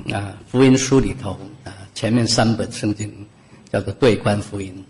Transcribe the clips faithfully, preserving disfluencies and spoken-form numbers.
啊福音书里头啊前面三本圣经叫做对观福音。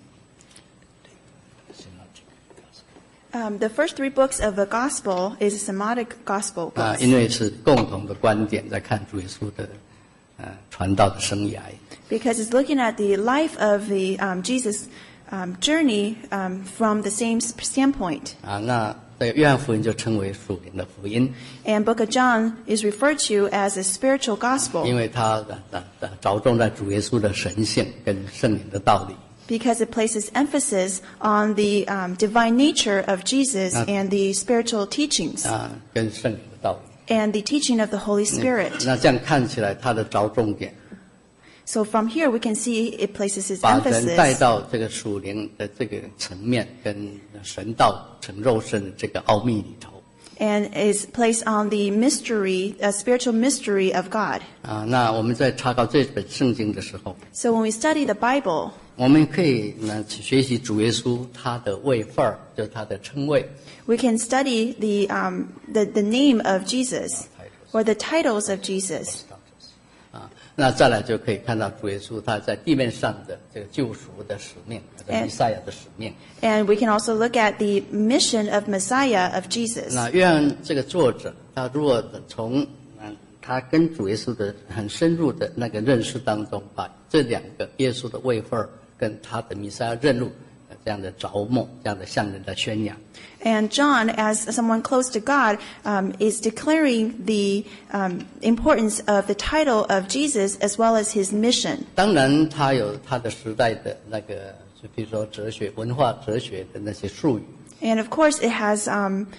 Um, the first three books of the gospel is a Synoptic gospel books. 啊，因为是共同的观点，在看主耶稣的呃传道的生涯。 Because it's looking at the life of the um, Jesus um, journey um, from the same standpoint. 啊，那这个约翰福音就称为属灵的福音。 And Book of John is referred to as a spiritual gospel. 因为它的的的着重在主耶稣的神性跟圣灵的道理。 Because it places emphasis on the um, divine nature of Jesus and the spiritual teachings 啊，跟圣灵的道理 and the teaching of the Holy Spirit. 那这样看起来，它的着重点 So from here we can see it places its 把人带 emphasis 到这个属灵的这个层面，跟神道成肉身的这个奥秘里头。 and is placed on the mystery, a spiritual mystery of God. 啊，那我们在查考这本圣经的时候， So when we study the Bible, 我们可以呢去学习主耶稣他的位份儿，就是他的称谓。 we can study the um, the the name of Jesus or the titles of Jesus. 啊，那再来就可以看到主耶稣他在地面上的这个救赎的使命，这个弥赛亚的使命。 And we can also look at the mission of Messiah of Jesus. 那约翰这个作者，他如果从嗯他跟主耶稣的很深入的那个认识当中，把这两个耶稣的位份儿跟他的弥赛亚任务这样的着墨，这样的向人的宣扬。 And John, as someone close to God, um, is declaring the um, importance of the title of Jesus as well as his mission. 当然，他有他的时代的那个，就比如说哲学、文化哲学的那些术语。 And of course, it has um,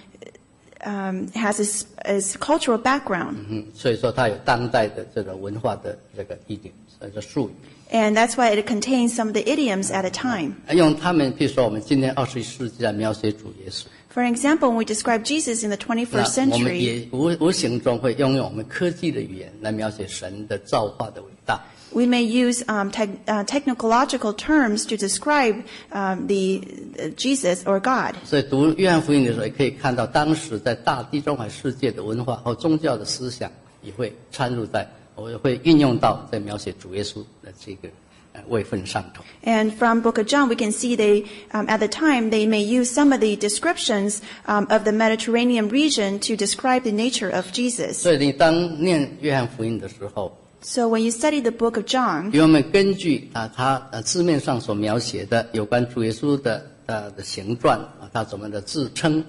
um, has its, its cultural background. 嗯，所以说他有当代的这个文化的这个一点，这个术语。 And that's why it contains some of the idioms at a time. 用他们，比如说我们今天二十一世纪来描写主耶稣。 For example, when we describe Jesus in the twenty-first 那我们 century, 也无无形中会用用我们科技的语言来描写神的造化的伟大。 we may use um, te- uh, technological terms to describe um, the uh, Jesus or God. 所以读约翰福音的时候，也可以看到当时在大地中海世界的文化和宗教的思想也会掺入在，我会运用到在描写主耶稣的这个呃位分上头。 And from Book of John, we can see they, um, at the time, they may use some of the descriptions um, of the Mediterranean region to describe the nature of Jesus. 所以你当念约翰福音的时候， So when you study the Book of John, 因为我们根据啊他呃字面上所描写的有关主耶稣的呃的形状啊，他怎么的自称。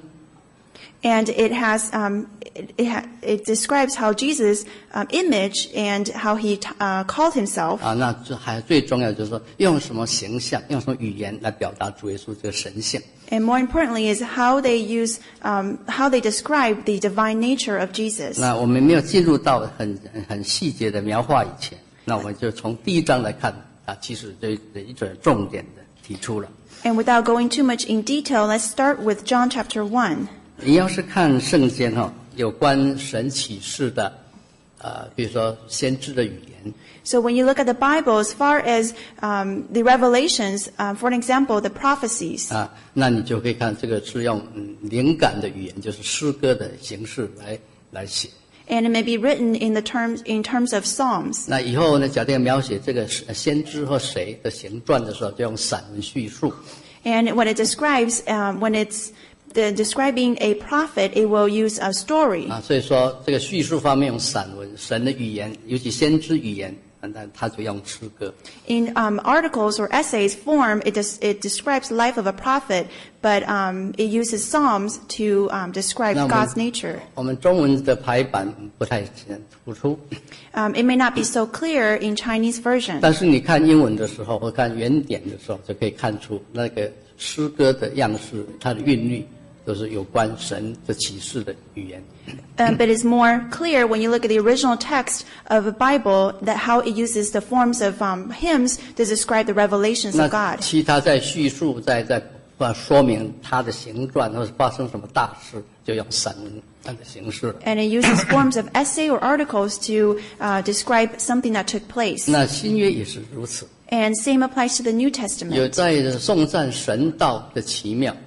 and it has um, it, it, ha- it describes how Jesus um, image and how he t- uh, called himself. 啊，那这还最重要的就是说，用什么形象，用什么语言来表达主耶稣这个神性。 And more importantly is how they use um, how they describe the divine nature of Jesus. 那我们没有进入到很很很细节的描画以前，那我们就从第一章来看啊，其实这这一种重点的提出了。 And without going too much in detail, let's start with John chapter one. 你要是看圣经哈、哦，有关神启示的，呃，比如说先知的语言。 So when you look at the Bible, as far as um, the revelations, uh, for an example, the prophecies, 啊，那你就可以看这个是用嗯灵感的语言，就是诗歌的形式来来写。 and it may be written in the terms in terms of psalms. 那以后呢，假定描写这个先知或谁的形状的时候，就用散文叙述。 And when it describes, um, when it's the, describing a prophet, it will use a story. 啊，所以说这个叙述方面用散文，神的语言，尤其先知语言，那他就用诗歌。 In um, articles or essays form, it, des- it describes the life of a prophet, but um, it uses psalms to um, describe 那我们 God's nature. 我们中文的排版不太突出， Um, it may not be so clear in Chinese version, 但是你看英文的时候或看原点的时候，就可以看出那个诗歌的样式，它的韵律都是有关神的启示的语言。 um, but it's more clear when you look at the original text of the Bible that how it uses the forms of um, hymns to describe the revelations 那 of God. 其他在叙述，在在呃说明它的形状或者发生什么大事，就用散文的形式了。 And it uses forms of essay or articles to uh, describe something that took place. 那新约也是如此， And same applies to the New 有 Testament. 在颂赞神道的奇妙。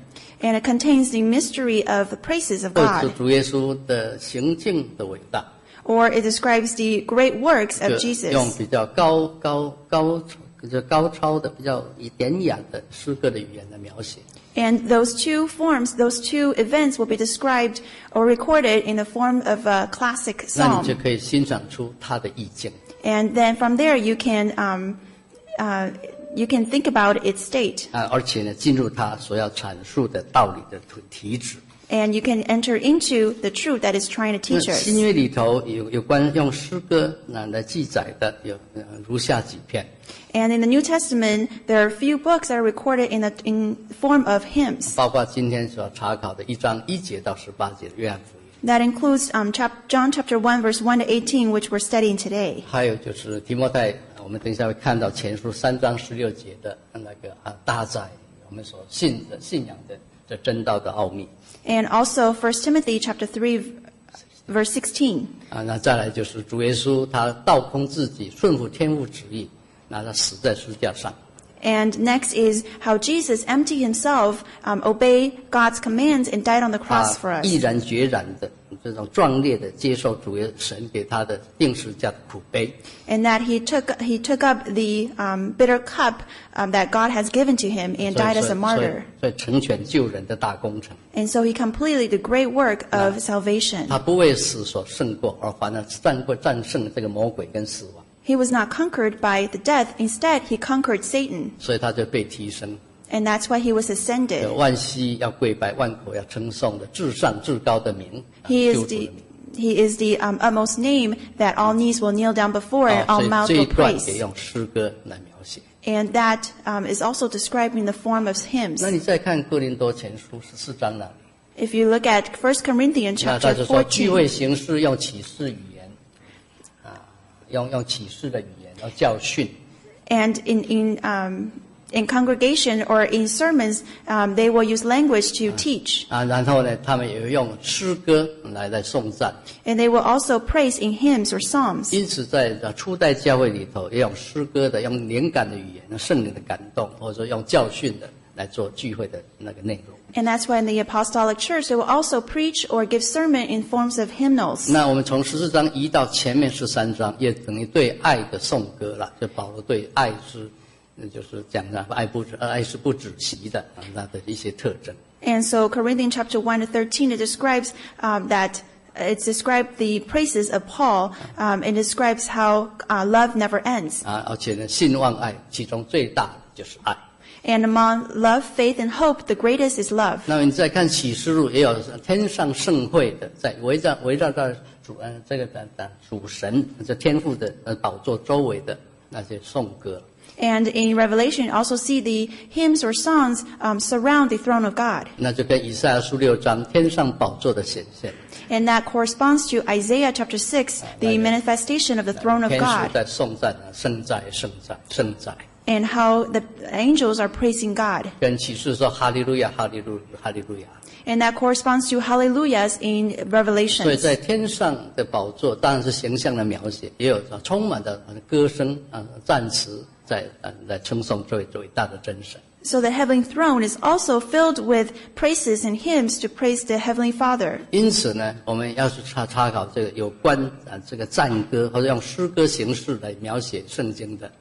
And it contains the mystery of the praises of 或者 God. 主耶稣的行径的伟大， Or it describes the great works of 就用 Jesus. 比较高高高就高超的、比较以典雅的诗歌的语言来描写。 And those two forms, those two events will be described or recorded in the form of a classic 那你就 psalm. 可以欣赏出他的意境。 And then from there you can, um, uh, you can think about its state. 啊，而且呢，进入他所要阐述的道理的体旨。 And you can enter into the truth that is trying to 那 teach us. 新约里头有有关用诗歌那来记载的有呃如下几篇。 And in the New Testament, there are a few books that are recorded in the in form of hymns. 包括今天所查考的一章一节到十八节的约翰福音， That includes um, chap- John chapter one, verse one to eighteen, which we're studying today. 还有就是提摩太，我们等一下会看到前书三章十六节的那个啊大载我们所信的信仰的这真道的奥秘 And also First Timothy chapter three, verse sixteen. 啊。那再来就是主耶稣他倒空自己，顺服天父旨意，那他死在十字架上。 And next is how Jesus emptied himself, um, obeyed God's commands, and died on the 他 cross for us. 毅然决然的这种壮烈的接受主耶神给他的定十字架的苦悲。 And that he took he took up the um, bitter cup um, that God has given to him and 所以 died as 所 a 以 martyr. 所以成全救人的大工程。 And so he completed the great work of salvation. 他不为死所胜过，而反而战过战胜这个魔鬼跟死亡， He was not conquered by the death. Instead, he conquered Satan. 所以他就被提升。 And that's why he was ascended. 万膝要跪拜，万口要称颂的至上至高的名， He 救 is 主的 the 名。 he is the um, utmost name that all knees will kneel down before and 好， all 所以 mouths 这一 will 段也 praise. 用诗歌来描写。 And that um, is also described in the form of hymns. 那你再看哥林多前书十四章那里， If you look at First Corinthians 那他 chapter 就说聚 fourteen, 会形式用启示语言，啊，用用启示的语言，要教训。 and in in um, in congregation or in sermons, um, they will use language to teach, 啊，然后呢，他们也用诗歌来来颂赞。 and they will also praise in hymns or psalms. 因此，在初代教会里头，也用诗歌的、用灵感的语言、用圣灵的感动，或者说用教训的来做聚会的那个内容。 And that's why in the apostolic church they will also preach or give sermon in forms of hymnals. 那我们从十四章移到前面十三章，也等于对爱的颂歌了。就保罗对爱是，呃就是讲的爱不止，爱是不止息的啊，那的一些特征。 And so Corinthians chapter one to thirteen, it describes um, that it's described the praises of Paul. Um, it describes how uh, love never ends. 啊，而且呢，信望爱，其中最大的就是爱。 And among love, faith, and hope, the greatest is love. 那么你再看启示录，也有天上盛会的，在围绕围绕在主呃这个的的主神这天父的呃宝座周围的那些颂歌。 And in Revelation, you also see the hymns or songs um, surround the throne of God. 那就跟以赛亚书六章天上宝座的显现， And that corresponds to Isaiah chapter six, the manifestation of the throne of 天使 God, 在颂赞啊，圣在圣在圣在， and how the angels are praising God. 跟启示说哈利路亚哈利路哈利路亚。 And that corresponds to hallelujahs in 所以 Revelation. 在天上的宝座当然是形象的描写，也有充满的歌声啊赞词在呃来称颂这位这伟大的真神。 So the heavenly throne is also filled with praises and hymns to praise the Heavenly Father. 因此呢，我们要是查查考这个有关啊这个赞歌或者用诗歌形式来描写圣经的，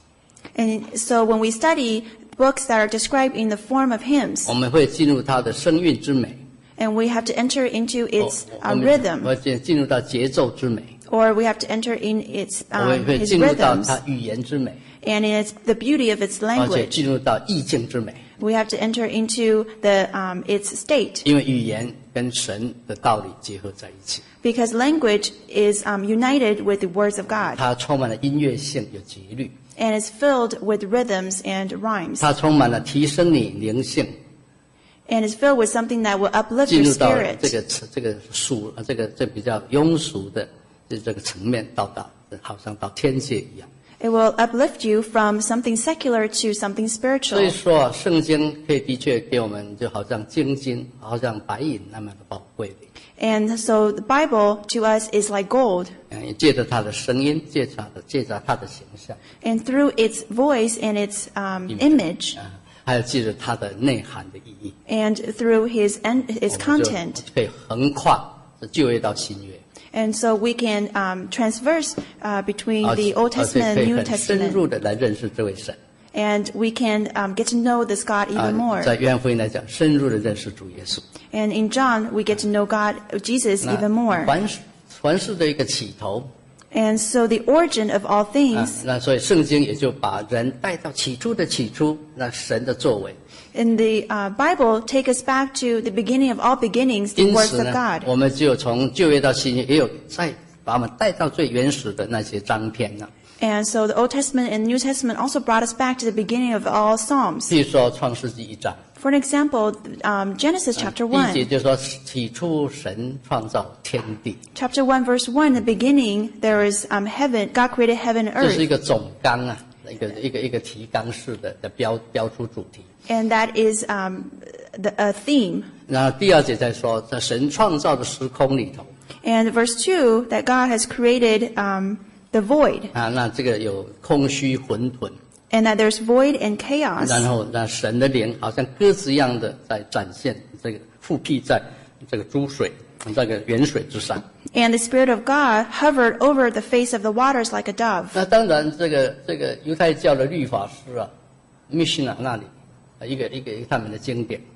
And so when we study books that are described in the form of hymns, 我们会进入它的声韵之美， and we have to enter into its 我 uh, 我们 rhythm, 会进进入到节奏之美， or we have to enter in its 我们 um, 会 its 进入到 rhythms, 它语言之美， and in its the beauty of its 而且 language. 进入到意境之美。 We have to enter into the um, its state, 因为语言跟神的道理结合在一起， because language is um, united with the words of God, 它充满了音乐性，有节律， and is filled with rhythms and rhymes, 它充满了提升你灵性， and is filled with something that will uplift 进 your 入到 spirit. 这个这个俗这个这比较庸俗的这这个层面，到达好像到天界一样。 It will uplift you from something secular to something 所以 spiritual. 说，圣经可以的确给我们就好像精金，好像白银那么的宝贵的。 And so the Bible to us is like gold. 嗯，也借着它的声音，借着它的借着它的形象， And through its voice and its um, image, 啊， 还有记着它的内涵的意义。 And through his and his 我们就 content. 可以横跨旧约到新约。 And so we can um, transverse uh, between 而 the 且 Old 而且 Testament 可 and 以 New 很深入 Testament. 的来认识这位神。 And we can um, get to know this God 啊 even more. 在约翰福音来讲，深入的认识主耶稣。 And in John, we get to know God, Jesus 那 even more. 凡事凡事的一个起头。 And so the origin of all 啊 things, 那所以圣经也就把人带到起初的起初，那神的作为。 in the uh, Bible, take us back to the beginning of all beginnings, the 因 works 此 of 呢， God. 我们就从旧约到新约，也有再把我们带到最原始的那些章篇呢。 And so the Old Testament and New Testament also brought us back to the beginning of all Psalms. 譬如说创世纪一章， For an example, um, Genesis chapter 第一节 one. 就说起初神创造天地， Chapter one, verse one, in the beginning, there is um, heaven, God created heaven and 这是一 earth. 个总纲啊，一个一个一个提纲式的的标标出主题。 And that is um, the, a theme. 然后第二节在说，在神创造的时空里头 And verse two, that God has created um, the void, 啊，那这个有空虚混沌， and that there's void and chaos. 然后那神的灵好像鸽子一样的在展现，这个覆庇在这个诸水这个源水之上。 And the Spirit of God hovered over the face of the waters like a dove. 那当然，这个这个犹太教的律法师啊 ，Mishnah 那里啊，一个一个一个他们的经典。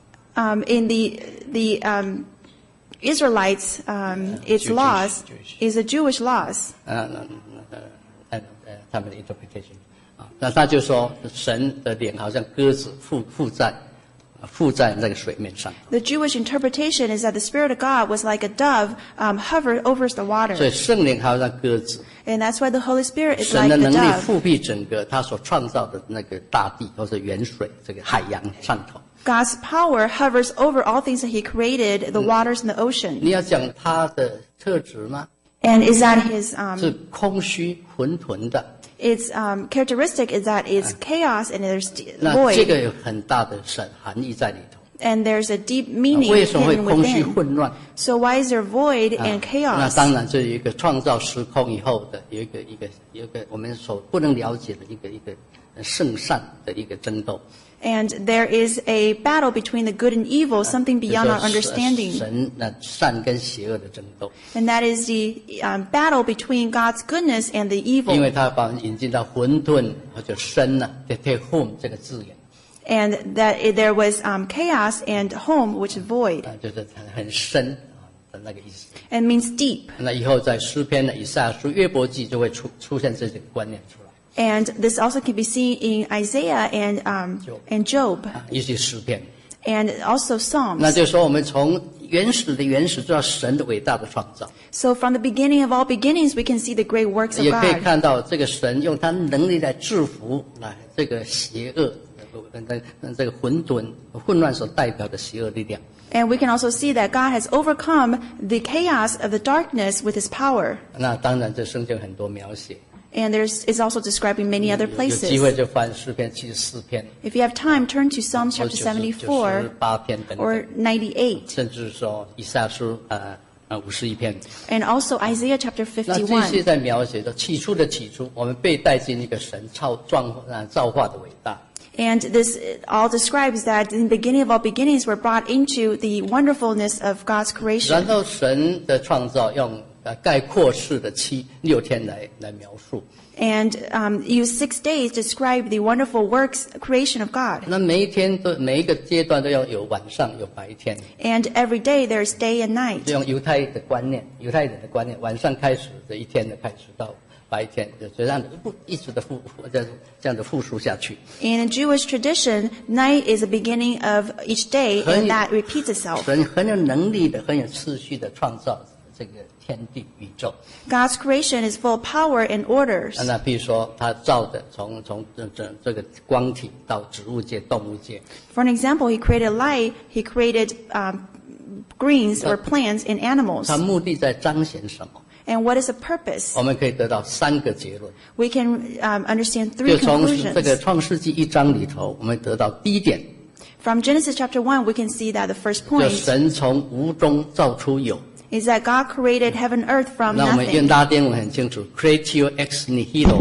Um, in the the um, Israelites, um, its Jewish- laws Jewish. is a Jewish laws. 啊，那那呃呃他们的 interpretation 啊，那他就说神的脸好像鸽子附附在附在那个水面上， The Jewish interpretation is that the Spirit of God was like a dove um, hovered over the 所以 water. 圣灵好像鸽子， And that's why the Holy Spirit is 神 like 的 the 能力 dove. 覆庇整个他所创造的那个大地或者源水这个海洋上头。 God's power hovers over all things that He created, the waters and the ocean. 你要讲他的特质吗？ And is that His 是 um, 空虚混沌的。 its um, characteristic is that it's chaos and there's d- 那这 void 个有很大的神含义在里头。 and there's a deep meaning 为什么会 hidden 空虚 within. 混乱？ So why is there void 啊 and 那 chaos? 当然，这有一个创造时空以后的，有一个一个有一个我们所不能了解的一个一个圣善的一个争斗。 And there is a battle between the good and evil, something 就 beyond 说 our understanding. 神那善跟邪恶的争斗， And that is the um, battle between God's goodness and the 因为 evil. 他把我们引进到混沌或者深呢 ，take home 这个字眼 And that it- there was um, chaos and home, which is void, 啊，就是很很深啊的那个意思。 and means deep. 那以后在诗篇的以赛亚书、约伯记就会出出现这些观念出来 And this also can be seen in Isaiah and um, Job. and Job, 啊，尤其诗篇。 and also 那 Psalms. 就是说，我们从原始的原始知道神的伟大的创造， So from the beginning of all beginnings, we can see the great works of 也可以 God. 看到这个神用他能力来制服来这个邪恶，呃，这这个混沌混乱所代表的邪恶力量。 And we can also see that God has overcome the chaos of the darkness with His power. 那当然，这圣经很多描写， And there's is also describing many other 有机会 places. 就翻诗篇七十四篇， If you have time, turn to Psalm 或 chapter 九十 seventy-four 八篇等 or 等， ninety-eight, 甚至说以赛亚书呃呃五十一篇。 and also Isaiah chapter 那这些 fifty-one. 在描写的起初的起初，我们被带进一个神造创啊造化的伟大。 And this all describes that in the beginning of all beginnings, we're brought into the wonderfulness of God's 然 creation. 后神的创造用呃概括式的七六天来来描述。 And um, use six days to describe the wonderful works, creation of God. 那每一天都每一个阶段都要有晚上有白天， And every day there's day and night. 就用犹太的观念，犹太人的观念，晚上开始的一天的开始到白天，就这样的不一直的复这样这样的复述下去。 In a Jewish tradition, night is the beginning of each day, and that repeats itself. 神很有能力的、很有次序的创造这个天地宇宙。 God's creation is full of power and orders. 那比如说，他造的从从这这这个光体到植物界、动物界， For an example, He created light, He created um, greens or plants and animals. 他目的在彰显什么？ And what is the purpose? 我们可以得到三个结论。 We can um, understand 就 three 从这个 conclusions. 创世纪一章里头，我们得到第一点， From Genesis chapter one, we can see that the first 就 point 神从无中造出有。 is that God created heaven and earth from 那我们用 nothing. 拉丁文很清楚 ，creatio ex nihilo，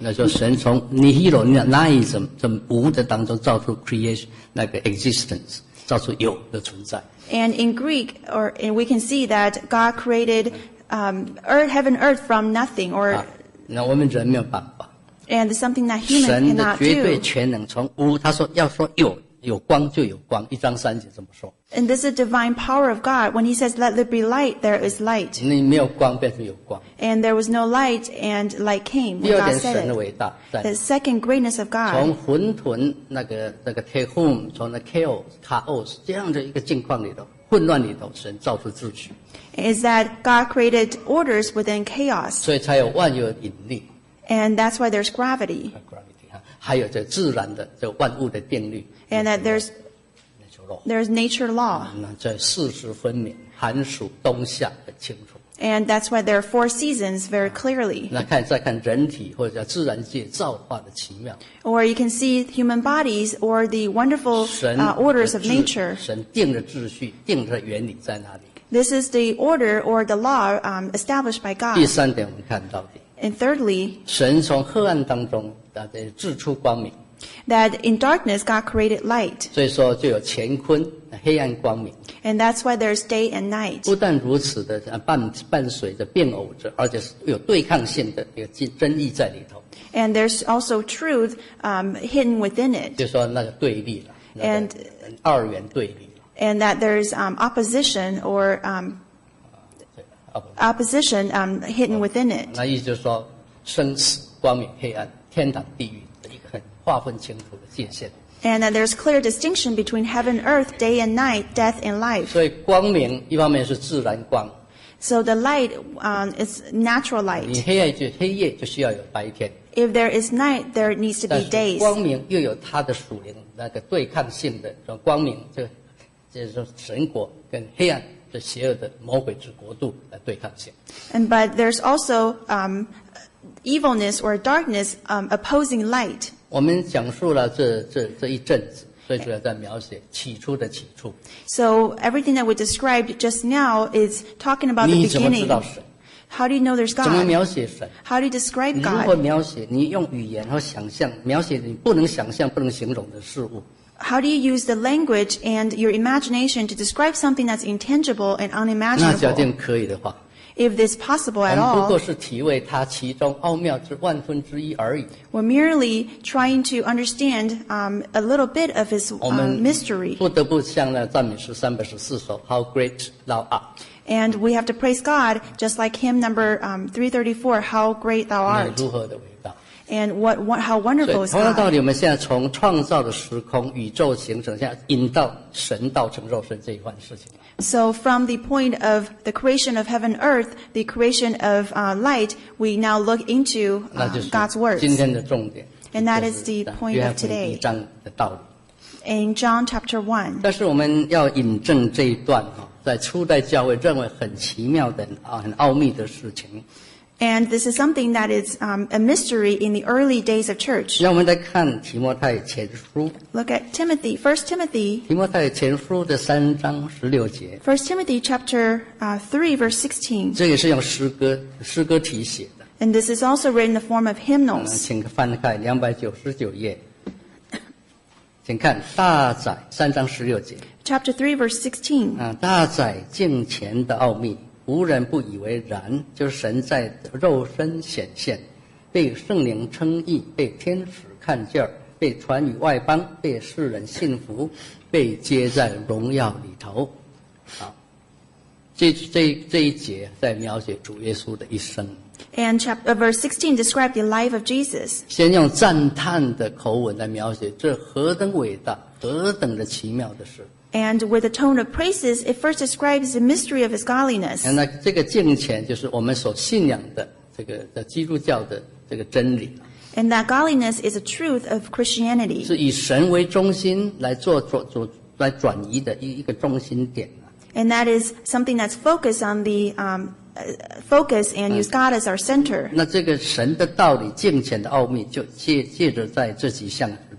那就神从 nihilo nihilism 从无的当中造出 creation 那个 existence， 造出有的存在。 And in Greek, or and we can see that God created um, earth, heaven, earth from nothing, or 啊，那我们人没有办法。 and something that human 神的 cannot 绝对 do. 全能从无，他说要说有，有光就有光，一章三节这么说。 And this is the divine power of God. When He says, "Let there be light," there is light. 你没有光变成有光。 And there was no light, and light came 第 when 二 God 点，神 said 的 it. 伟大在 The second greatness of 从 God, 混沌那个那个 tehom， 从那 chaos chaos 这样的一个境况里头，混乱里头，神造出秩序， is that God created orders within chaos. 所以才有万有的引力。 And that's why there's gravity. gravity 哈，还有这自然的这万物的定律。 And that there's nature law， there's nature law. 那这四时分明，寒暑冬夏很清楚。 And that's why there are four seasons very clearly. 那看再看人体或者叫自然界造化的奇妙， Or you can see human bodies or the wonderful 神 uh, 的 orders of 秩 nature. 神定的秩序，定的原理在哪里？ This is the order or the law um, established by 第 God. 三点，我们看到底， And thirdly, 神从黑暗当中啊，这制出光明， that in darkness God created light. 所以说就有乾坤黑暗光明。 And that's why there's day and night. 不但如此的啊伴伴随着变偶着，而且是有对抗性的一个真真意在里头， And there's also truth um, hidden within it. 就说那个对立了，那个 And- 二元对立了。 And that there's um, opposition or um, 对啊不 opposition um, hidden within it. 那意思就是说，生死、光明、黑暗、天堂、地狱的一个很划分清楚的界限。 And that there's clear distinction between heaven, earth, day and night, death and life. 所以光明一方面是自然光， So the light um, is natural 你 light. 黑夜就黑夜就需要有白天， If there is night, there needs to 但 be 是 days. 光明又有它的属灵那个对抗性的，说光明这就是说神国跟黑暗这邪恶的魔鬼之国度的对抗性。 And but there's also um, evilness or darkness um, opposing light. 我们讲述了这这这一阵子，最主要在描写起初的起初。 So everything that we described just now is talking about the 你怎么知 beginning. 道神？ How do you know there's 怎么 God? 描写神？ How do you describe 你如何 God? 描写？你用语言和想象描写你不能想象、不能形容的事物。 How do you use the language and your imagination to describe something that's intangible and 那假 unimaginable? 定可以的话， If this possible 我 at 们不过 all, 是体味它其中奥妙之万分之一而已。 we're merely trying to understand um, a little bit of His 我 um, 们 mystery. 不得不向那赞美诗三百十四首 How Great Thou Art， And we have to praise God, just like hymn number um, three thirty-four, How Great Thou 你 Art. 如何的伟大！ And what, what, how 所 wonderful 以 is 同样道 God. 理，我们现在从创造的时空、宇宙形成，现在引到神道成肉身这一番事情。 So from the point of the creation of heaven and earth, the creation of uh, light, we now look into 那 uh, 就是 God's words. 今天的重点。 And that 就 is 是 the point 约 of 翰福音 today. 一章的道理。 In John chapter one. 但是我们要引证这一段哈，在初代教会认为很奇妙的啊、很奥秘的事情。 And this is something that is um, a mystery in the early days of church. 让我们来看提摩太前书， Look at Timothy, First Timothy, 提摩太前书的三章十六节， First Timothy chapter uh, three, verse sixteen. 这也是用诗歌诗歌题写的。 And this is also written in the form of 嗯， hymnals. 请翻开两百九十九页，请看大载三章十六节。 Chapter three, verse sixteen. 啊，大载敬虔的奥秘，无人不以为然。就是神在肉身显现，被圣灵称义，被天使看见儿，被传与外邦，被世人信服，被接在荣耀里头。好，这这这一节在描写主耶稣的一生。 And chapter, uh, verse sixteen described the life of Jesus. 先用赞叹的口吻来描写，这何等伟大，何等的奇妙的事。 And with a tone of praises, it first describes the mystery of His godliness. 那这个敬虔就是我们所信仰的这个的基督教的这个真理， And that godliness is a truth of Christianity. 是以神为中心来做做做来转移的一一个中心点。 And that is something that's focused on the um, uh, focus and use God as our center. 那这个神的道理、敬虔的奥秘，就借借着在这几项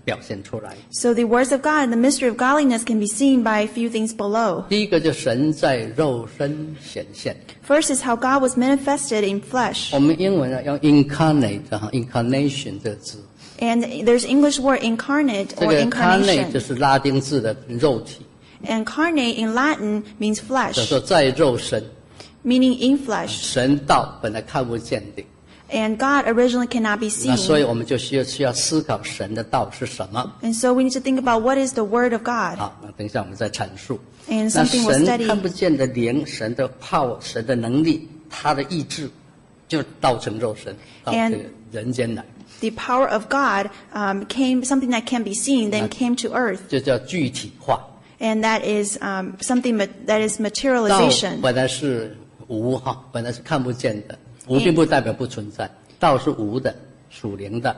表现出来。 So the words of God, the mystery of godliness can be seen by a few things below. 第一个就是神在肉身显现， First is how God was manifested in flesh. 我们英文呢用 incarnate 哈 incarnation 这个字， And there's English word incarnate 这 or 个 incarnate 就 incarnation. 是拉丁字的肉体， Incarnate in Latin means 就是 flesh, 说在肉身， meaning in flesh. 神道本来看不见的， And God originally cannot be 那所以 seen. 我们就需要需要思考神的道是什么。 And so we need to think about what is the word of God. 好，那等一下我们再阐述。 And 那 something we'll 神 study. 看不见的灵，神的 power， 神的能力，他的意志，就道成肉身到 And 这个人间来， The power of God um, came, something that can be seen, then came to earth. 就叫具体化。 And that is um, something ma- that is 道 materialization. 本来是无哈，本来是看不见的，无并不代表不存在，道是无的，属灵的。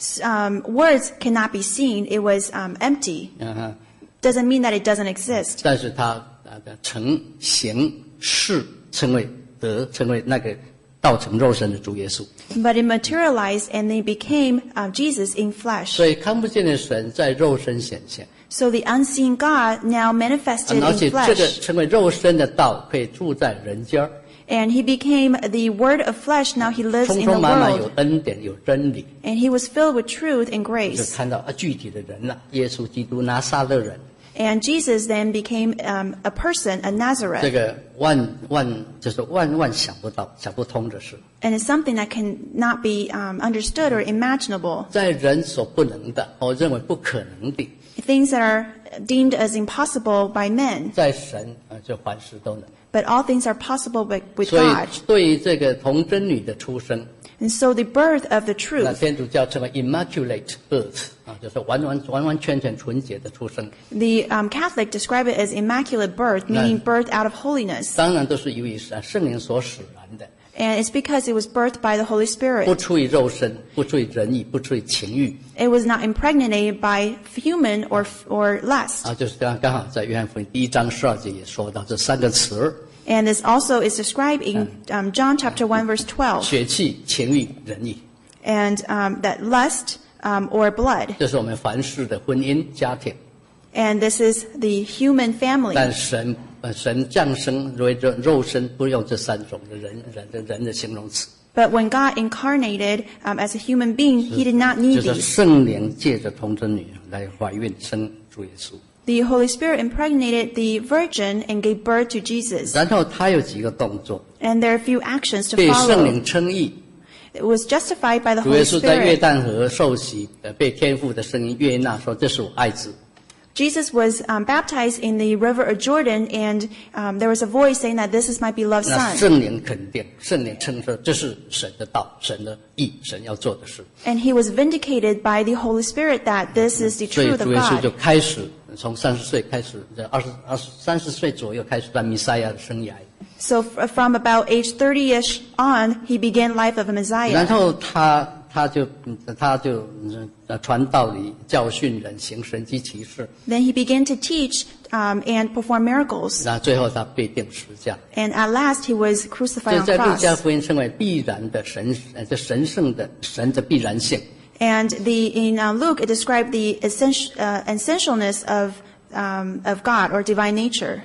Um, words cannot be seen. It was um, empty. 嗯哼， Doesn't mean that it doesn't exist. 但是它啊的成形事成为德，成为那个道成肉身的主耶稣。 But it materialized and they became uh, Jesus in flesh. 所以看不见的神在肉身显现。 So the unseen God now manifested 而且 in 这个 flesh. 成为肉身的道可以住在人间儿， And he became the word of flesh. Now he lives 充 in the 充满满有 world. 恩典有真理， And he was filled with truth and 就 grace. 看到啊具体的人了，耶稣基督拿撒勒人， And Jesus then became um, a person, a 这 Nazareth. 个万万就是万万想不到、想不通的事， And it's something that cannot be um, understood or imaginable. 在人所不能的，我认为不可能的， Things that are deemed as impossible by men. 在神啊就凡事都能。 But all things are possible by, with 所以 God. 对于这个童贞女的出生， And so the birth of the 那 truth, 天主教称为 immaculate birth 啊，就是完完完完全全纯洁的出生， the um, Catholic describe it as immaculate birth, meaning birth out of holiness. 当然都是由于啊圣灵所使然的。 And it's because it was birthed by the Holy 不 Spirit. 出于肉身，不出于人意，不出于情欲 It was not impregnated by human or, or lust. 啊，就是刚刚好在约翰福音第一章十二节也说到这三个词儿： And this also is described in um, John chapter one verse twelve. 血气、情欲、人意。 And um, that lust um, or blood. 这是我们凡事的婚姻家庭。 And this is the human family. 但神呃神降生为肉肉身，不用这三种的人人的人的形容词， But when God incarnated um, as a human being, he did not need 就是 these. 圣灵借着童贞女来怀孕生主耶稣。 The Holy Spirit impregnated the virgin and gave birth to Jesus. 然后他有几个动作， And there are a few actions to 被圣 follow. 灵称义。 It was justified by the 主耶 Holy 稣在约 Spirit. 旦河受洗，呃，被天父的声音悦纳，说这是我爱子。 Jesus was um, baptized in the river of Jordan, and um, there was a voice saying that this is my beloved 那 son. 圣灵肯定，圣灵称说这是神的道，神的意，神要做的事。 And he was vindicated by the Holy Spirit that this is the 所以 truth 主 of 耶稣就 God. 开始从三十岁开始，在二十二十三十岁左右开始在弥赛亚的生涯。 So f- from about age thirty-ish on, he began life of a 然 Messiah. 后他他就他就呃传道理，教训人，行神迹奇事。 Then he began to teach um, and perform miracles. 然后最后他被钉十字架。 And at last, he was 这 crucified on 在路加 cross. 福音称为必然的神，呃，这神圣的神的必然性。 And the, in uh, Luke, it described the essential, uh, essentialness of, um, of God or divine nature,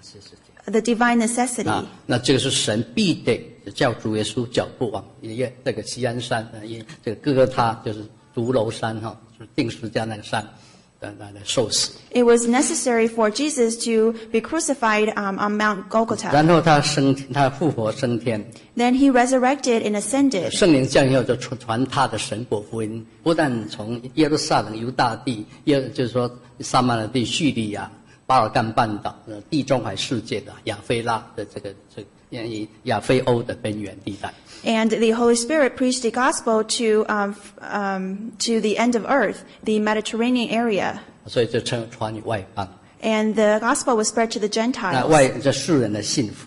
the divine necessity. 啊，那这个是神必得叫主耶稣脚步往耶这个锡安山，呃，耶这个哥哥他就是独楼山哈，就是钉十字架那个山，来来来受死。 It was necessary for Jesus to be crucified um, on Mount Golgotha. 然后他升他复活升天， Then he resurrected and ascended. 圣灵降以后就传传他的神国福音，不但从耶路撒冷、犹大地，耶就是说撒玛利亚地、叙利亚、巴尔干半岛、呃地中海世界的亚非拉的这个这个亚亚非欧的边缘地带。 And the Holy Spirit preached the gospel to, um, f- um, to the end of earth, the Mediterranean area. 所以就称传于外邦， And the gospel was spread to the 那 Gentiles. 外这世人的信服。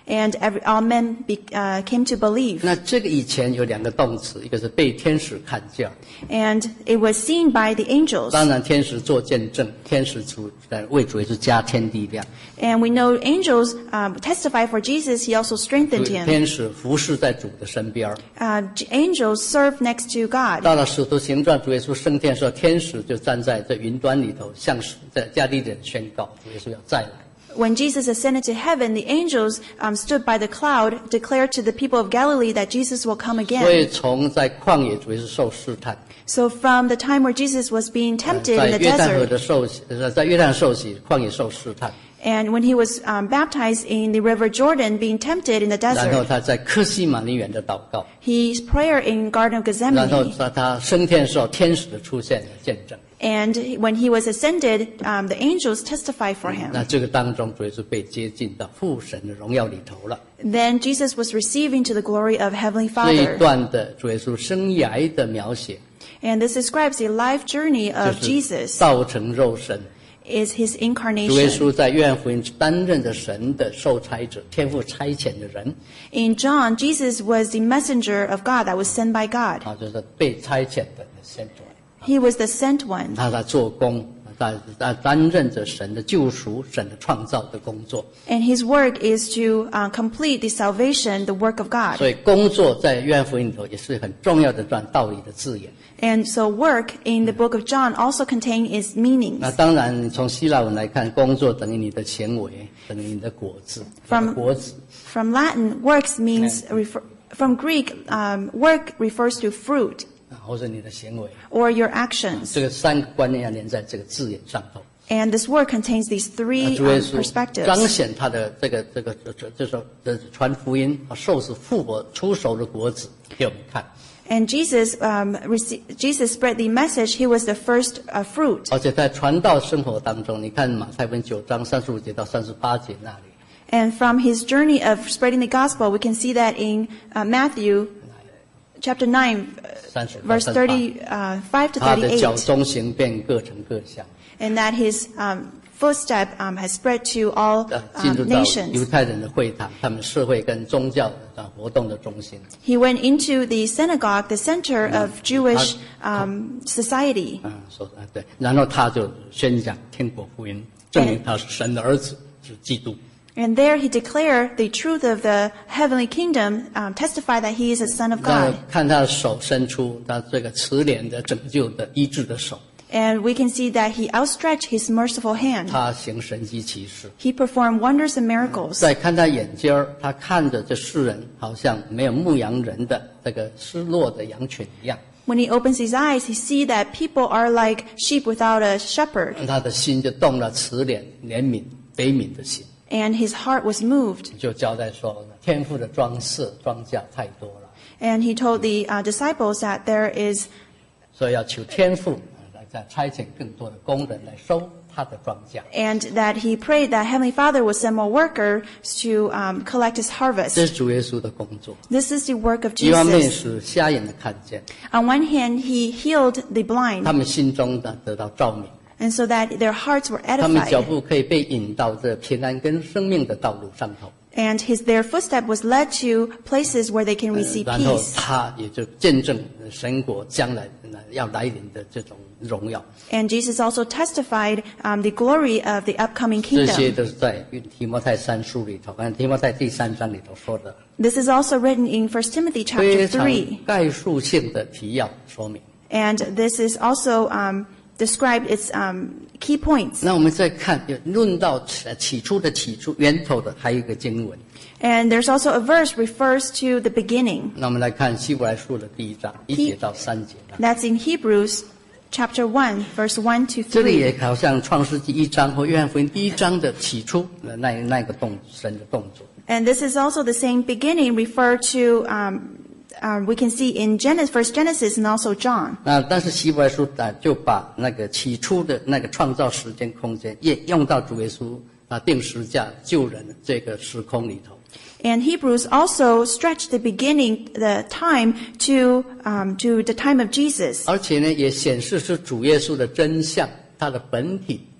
and every, all men be, uh, came to believe. 那这个以前有两个动词，一个是被天使看见， And it was seen by the angels. 当然天使做见证，天使主为主耶稣加添力量， And we know angels um, testify for Jesus. He also strengthened him. 天使服侍在主的身边。 Uh, angels serve next to God. 到了使徒行传，主耶稣升天的时候，天使就站在这云端里头，向在加利利人宣告，主耶稣要再来。 When Jesus ascended to heaven, the angels um, stood by the cloud, declared to the people of Galilee that Jesus will come 所以 again. 从在旷野主耶稣受试探， So from the time where Jesus was being 呃 tempted 在 in the 约旦河 desert, 的受洗，呃在约旦受洗，旷野受试探， and when he was um, baptized in the river Jordan, being tempted in the 然后 desert, 他在克西马尼园的祷告， his prayer in Garden of 然后 Gethsemane, 在他升天的时候，天使的出现的见证。 and when he was ascended, um, the angels testified for 那 him. 这个当中，主耶稣被接近到父神的荣耀里头了。 Then Jesus was receiving to the glory of Heavenly 这一 Father. 段的主耶稣生涯的描写， And this describes the life journey 就 of 是 Jesus, 道成肉身。 is his 主耶 incarnation. 稣在约翰福音担任着神的受差者，天父差遣的人 In John, Jesus was the messenger of God that was sent by God. 啊，就是被差遣的先知。 He was the sent one. 他在做工，在在担任着神的救赎、神的创造的工作。 And his work is to uh, complete the salvation, the work of God. 所以工作在约翰福音里头也是很重要的段道理的字眼。 And so work in the book of John also contains its 那 meanings. 当然，你从希腊文来看，工作等于你的行为，等于你的果子，你的 From 果子。 From Latin, works means, refer, from Greek, um, work refers to fruit 啊，或者你的行为， or your actions. 这个三个观念要连在这个字眼上头。 And this word contains these 那 three 主耶 um, 稣 perspectives. 彰显他的这个这个这这这种的传福音啊，受死复活出熟的果子给我们看。 And Jesus, um, rece- Jesus spread the message. He was the first uh, fruit. 而且在传道生活当中，你看马太福音九章三十五节到三十八节那里， And from his journey of spreading the gospel, we can see that in uh, Matthew chapter nine, uh, 三十 verse thirty-five to 他的脚 thirty-eight, 中行遍各城各乡， and that his um, footstep um, has spread to all 呃进 um, 入到犹 nations. 太人的会堂，他们社会跟宗教的啊活动的中心。 He went into the synagogue, the center of Jewish um, society. 嗯，说啊对，然后他就宣讲天国福音，证明他是神的儿子，是基督。 And there he declared the truth of the heavenly kingdom, um, testify that he is a son of 然后 God. 看他的手伸出他这个慈怜的拯救的医治的手， And we can see that he outstretched his merciful hand. 他行神迹奇事。 He performed wonders and miracles. 再看他眼尖儿，他看着这世人好像没有牧羊人的这个失落的羊群一样， When he opens his eyes, he sees that people are like sheep without a shepherd. 他的心就动了慈怜、怜悯、悲悯的心， And his heart was moved. 就交代说，天父的庄稼庄稼太多了， And he told the uh, disciples that there is, 所以要求天父呃来再差遣更多的工人来收他的庄稼。 and that he prayed that Heavenly Father would send more workers to um, collect his 这 harvest. 是主耶稣的工作。 This is the work of 一方面 Jesus. 使瞎眼的看见， On one hand, he healed the 他 blind, 们心中的得到照明， and so that their hearts were 他们脚 edified. 步可以被引到这平安跟生命的道路上头。 And his, their footstep was led to places where they can 呃 receive 然后 peace. 他也就见证神国将来呃要来临的这种荣耀， And Jesus also testified um, the glory of the upcoming 这些 kingdom. 都是在提摩太三书里头，按提摩太第三章里头说的， This is also written in First Timothy 非 chapter 常 three. 概述性的提要说明。 And this is also um, described its um, key points. 那我们再看，有论到起起初的起初源头的，还有一个经文。 And there's also a verse refers to the beginning. 那我们来看希伯来书的第一章一节到三节。 That's in Hebrews chapter one, verse one to 这里 three. 也好像创世纪一章或约翰福音第一章的起初的那那个动神的动作。 And this is also the same beginning referred to, um, uh, we can see in Genesis, First Genesis and also John. 那但是希伯来书啊，就把那个起初的那个创造时间空间，也用到主耶稣啊定十架救人的这个时空里头。 And Hebrews also stretched the beginning, the time to um, to the time of Jesus. 而且呢，也显示出主耶稣的真相，他的本体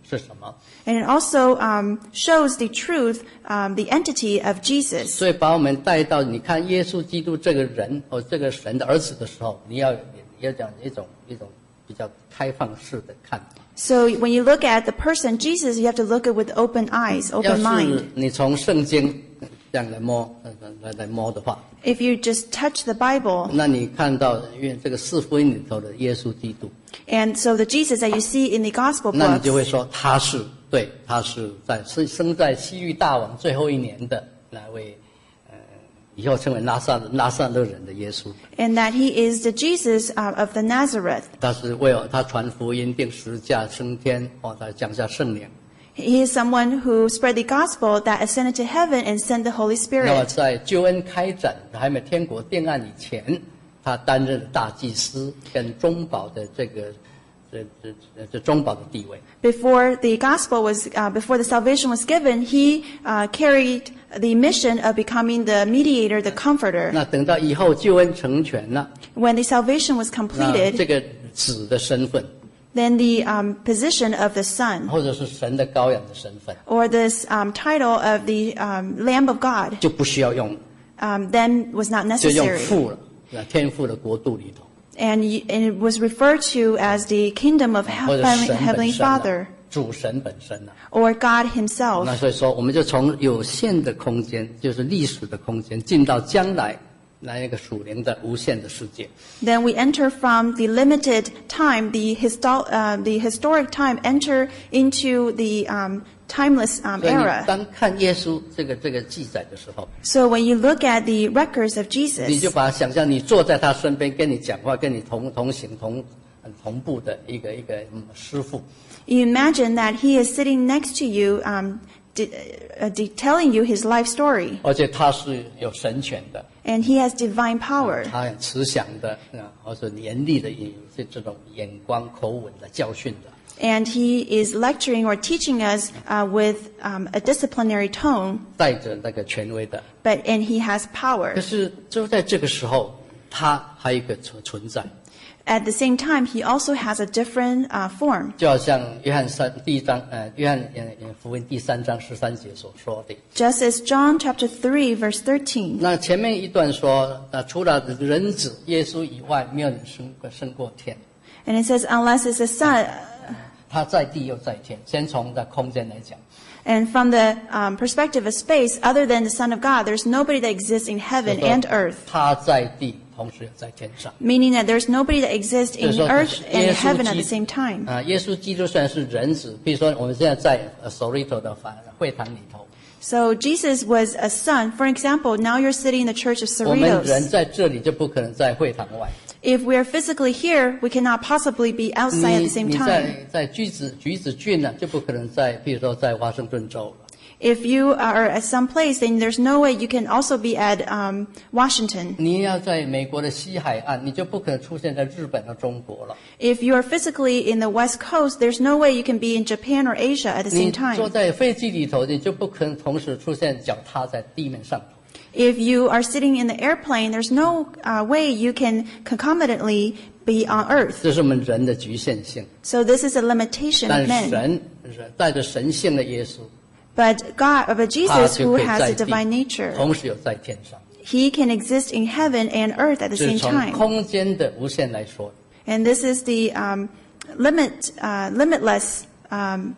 是什么。 And it also um, shows the truth, um, the entity of Jesus. 所以把我们带到你看耶稣基督这个人或这个神的儿子的时候，你要要讲一种一种比较开放式的看法。 So when you look at the person Jesus, you have to look at with open eyes, 要 open 是 mind. 你从圣经这样来摸来来摸的话， If you just touch the Bible, 那你看到因为这个四福音里头的耶稣基督， and so the Jesus that you see in the Gospel 那你就会 books, 说他是对，他是在生生在西域大王最后一年的那位，呃，以后称为拿撒拿撒勒人的耶稣。 and that he is the Jesus uh, of the Nazareth. 他是为了他传福音、定十字架、升天，哦，他降下圣灵。 He is someone who spread the gospel, that ascended to heaven and sent the Holy 那么 Spirit. 在救恩开展还没有天国定案以前，他担任大祭司跟中保的这个这这这这中保的地位。 Before the gospel was, uh, before the salvation was given, he uh, carried the mission of becoming the mediator, the comforter. 那等到以后救恩成全了， When the salvation was 那 completed, 这个子的身份， then the um, position of the Son, 或者是神的羔羊的身份， or this um, title of the um, Lamb of God, 就不需要用， um, then was not 就用 necessary. 父了，那天父的国度里头， And, y- and it was referred to as the kingdom of 或者 heavenly, 神本 heavenly 身了 Father, 主神本身了。 or God himself. 那所以说，我们就从有限的空间，就是历史的空间，进到将来来一个属灵的无限的世界。 Then we enter from the limited time, the, histo- uh, the historic time, enter into the um, timeless um, 所以你 era. 当看耶稣这个这个记载的时候， So when you look at the records of 你就 Jesus, 把它想象你坐在他身边，跟你讲话，跟你同同行同同步的一个一个嗯师傅。 you imagine that he is sitting next to you, um, de- uh, de- telling you his life story, 而且他是有神权的， and he has divine power. 他很慈祥的啊，或者严厉的有这这种眼光、口吻的教训的。 And he is lecturing or teaching us uh, with um, a disciplinary tone, 带着那个权威的。 but and he has power. 可是就在这个时候，他还有一个存存在， At the same time, he also has a different uh, form. 就好像约翰三第一章呃约翰呃呃福音第三章十三节所说的。 Just as John chapter three, verse thirteen. 那前面一段说，呃，除了人子耶稣以外，没有人升过升过天。 And it says, unless it's the Son. 他在地又在天。先从这空间来讲， And from the um, perspective of space, other than the Son of God, there's nobody that exists in 就 heaven 是说 and earth. 他在地，同时也在天上。 Meaning that there's nobody that exists 就是 in 说 earth 耶 and 稣 heaven at 基 the same time. 啊，耶稣基督虽然是人子，比如说我们现在在呃 Sorrento 的法会堂里头， So Jesus was a son. For example, now you're sitting in the church of 我们人 Cerritos. 在这里就不可能在会堂外。 If we're physically here, we cannot possibly be outside at 你 the same 你 time. 在在橘子橘子郡呢，就不可能在，譬如说在华盛顿州了。 If you are at some place, then there's no way you can also be at um, Washington. 你要在美国的西海岸，你就不可能出现在日本和中国了。 If you are physically in the West Coast, there's no way you can be in Japan or Asia at the 你 same time. 坐在飞机里头，你就不可能同时出现脚踏在地面上头。 If you are sitting in the airplane, there's no uh, way you can concomitantly be on earth. 这是我们人的局限性。 So this is a limitation 但 of men. 神人带着神性的耶稣， But God, but 他 Jesus, 就 who 可以 has 在 a 地 divine nature, 同时有在天上。 he can exist in heaven and earth at the 这是 same 从 time. 空间的无限来说。 And this is the um, limit, uh, limitless um,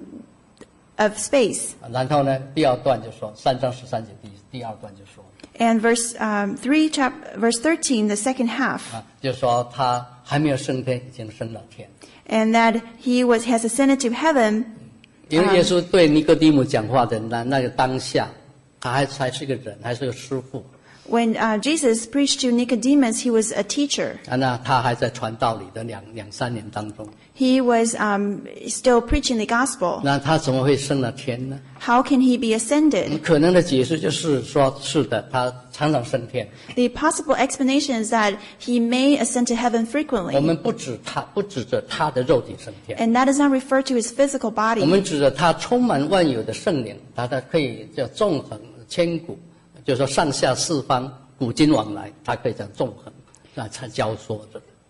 of space. 然后呢，第二段就说三章十三节第第二段就说 And verse um, three, chap- verse thirteen, the second half, 啊，就说他还没有升天，已经升了天。 and that he was has ascended to heaven. 因为耶稣对尼哥底母讲话的那那个当下，他还还是个人，还是个师傅 When uh, Jesus preached to Nicodemus, he was a teacher. 啊，那他还在传道理的两两三年当中， He was um, still preaching the gospel. 那他怎么会升了天呢？ How can he be ascended? 可能的解释就是说，是的，他常常升天。 The possible explanation is that he may ascend to heaven 我 frequently. 们不指他，不指着他的肉体升天， And that does not refer to his physical 我 body. 们指着他充满万有的圣灵，他他可以叫纵横千古，就是说上下四方古今往来，他可以讲纵横，那才交说着。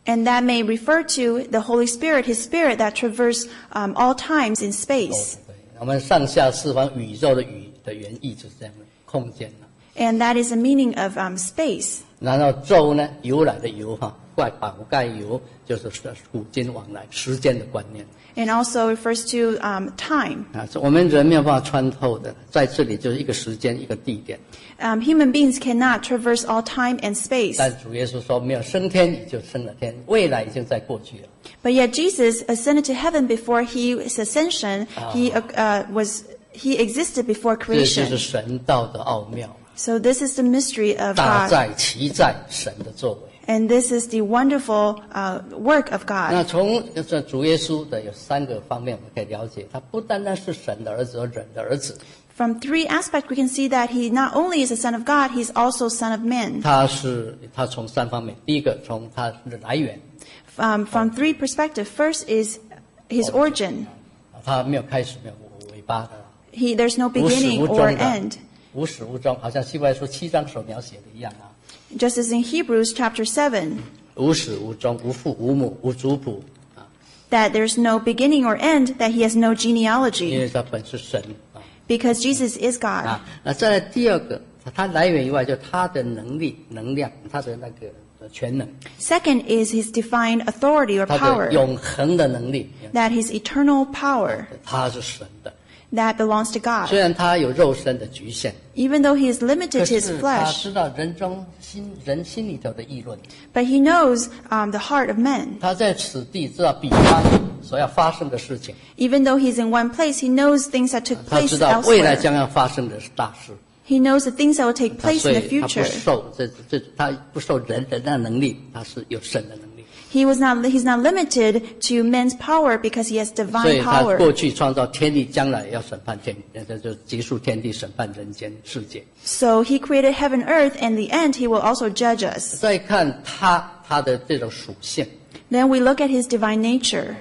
And that may refer to the Holy Spirit, His Spirit that traverse um, all times in space. 对，我们上下四方宇宙的宇的原意就是这样的空间了。 And that is the meaning of um, space. 然后周呢，由来的由哈，盖宝盖由就是古今往来时间的观念。 And also refers to um, time. 啊，我们人没有办法穿透的，在这里就是一个时间一个地点。 Um, human beings cannot traverse all time and space. 但主耶稣说，没有升天已就升了天，未来已经在过去了。 But yet Jesus ascended to heaven before His ascension. He uh, was He existed before 这就是 creation. 神道的奥妙， So this is the mystery of 大 God. 在其在神的作为。 And this is the wonderful uh, work of 那 God. 从这主耶稣的有三个方面，我们可以了解，他不单单是神的儿子和人的儿子， From three aspects, we can see that He not only is the Son of God, He's also Son of Man. 他是他从三方面，第一个从他的来源， Um, from three perspectives, first is His origin. 他没有开始，没有尾巴的， He there's no 无始 beginning 无 or 终的 end. 无始无终，好像希伯来书七章所描写的一样啊， Just as in Hebrews chapter seven, 无始无终，无父无母无族谱啊， that there's no beginning or end, that He has no 因 genealogy, 为他本是神啊 because Jesus is God. 啊。那再来第二个，他来源以外，就他的能力、能量，他的那个全能， Second is His divine authority or 他的 power, 永恒的能力， that His eternal power, 他是神的。 that belongs to God. 虽然他有肉身的局限， Even though He is limited 可 to His 是他 flesh, 知道人中心人心里头的议论， but He knows um, the heart of men. 他在此地知道彼方所要发生的事情， Even though He's in one place, He knows things that took 他 place 知道未来 elsewhere. 将要发生的是大事， He knows the things that will take 他 place 所 in 以 the 他不 future. 受这这他不受人人的能力，他是有神的能力。 He was not, he's not limited to men's power because he has 所 divine 以他 power. 过去创造天地，将来要审判天，这就结束天地，审判人间世界。 So he created heaven, earth, and in the end he will also judge us. 再看他他的这种属性 Then we look at his divine nature,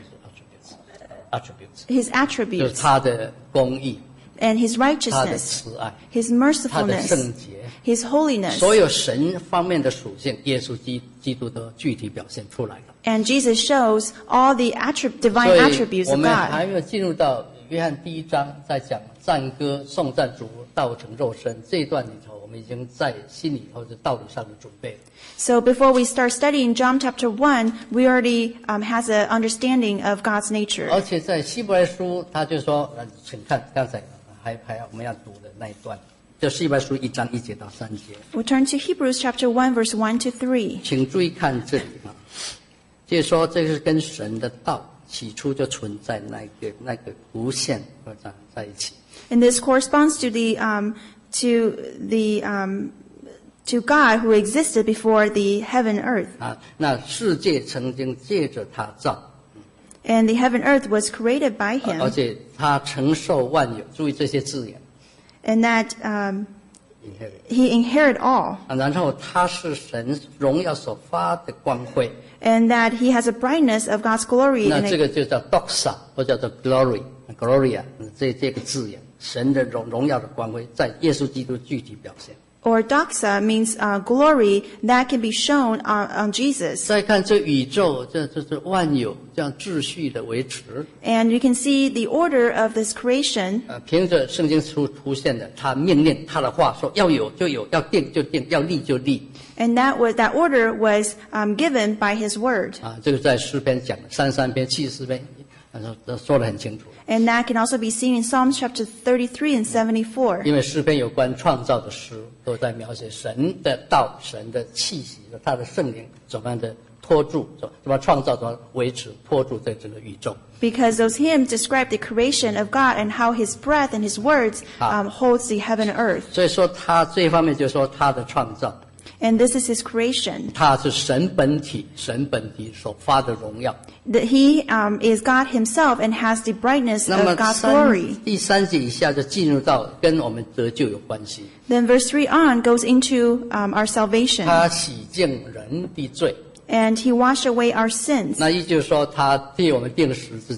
，attributes， his 就是 attributes, 他的公义， and his 他的 righteousness, 慈爱， his 他的 mercifulness, 圣洁， his holiness. 所有神方面的属性，耶稣基基督都具体表现出来了。 And Jesus shows all the attrib- divine 所以 attributes 我 of 们还 God. 没有进入到约翰第一章，在讲赞歌颂赞主道成肉身这一段里头，我们已经在心里头是道理上的准备了。 So before we start studying John chapter one, we already um, has an understanding of God's nature. 而且在希伯来书，他就说，呃请看刚才还还要我们要读的那一段，就希伯来书一章一节到三节， We'll turn to Hebrews chapter one, verse one to three. 请注意看这里啊，就是说这是跟神的道起初就存在那个那个无限和在在一起。 And this corresponds to the um, to the um, to God who existed before the heaven and earth. 啊，那世界曾经借着他造， And the heaven and earth was created by 而 him, 且他承受万有。注意这些字眼 and that um, ，inherit he inherited all, 啊，然后他是神荣耀所发的光辉， and that he has a brightness of God's glory. 那 And 这 it, 个就叫 doxa 或叫做 glory，gloria 这这个字眼，神的荣荣耀的光辉在耶稣基督具体表现。 or doxa means uh, glory that can be shown on, on Jesus. 再看这宇宙，这这这万有这样秩序的维持， And you can see the order of this creation. 呃，凭着圣经出出现的，他命令他的话说要有就有，要定就定，要立就立。 And that was that order was um, given by His word, 啊，这个在诗篇讲的三十三篇、七十四篇，啊说都说得很清楚。 and that can also be seen in Psalms chapter thirty-three and seventy-four. 因为诗篇有关创造的诗，都在描写神的道、神的气息、他的圣灵怎么样的托住、怎么创造、怎么维持、托住这整个宇宙。 Because those hymns describe the creation of God and how His breath and His words um, holds the heaven and earth. 所以说，他这一方面就是说他的创造， And this is His creation. 他是神本体、神本体所发的荣耀。 That He um, is God Himself and has the brightness 那么 of God's 三 glory. 第三节以下就进入到跟我们得救有关系。 Then verse three on goes into um, our salvation. 他洗净人的罪， And He washed away our sins. 那也就是说，他替我们定十字架，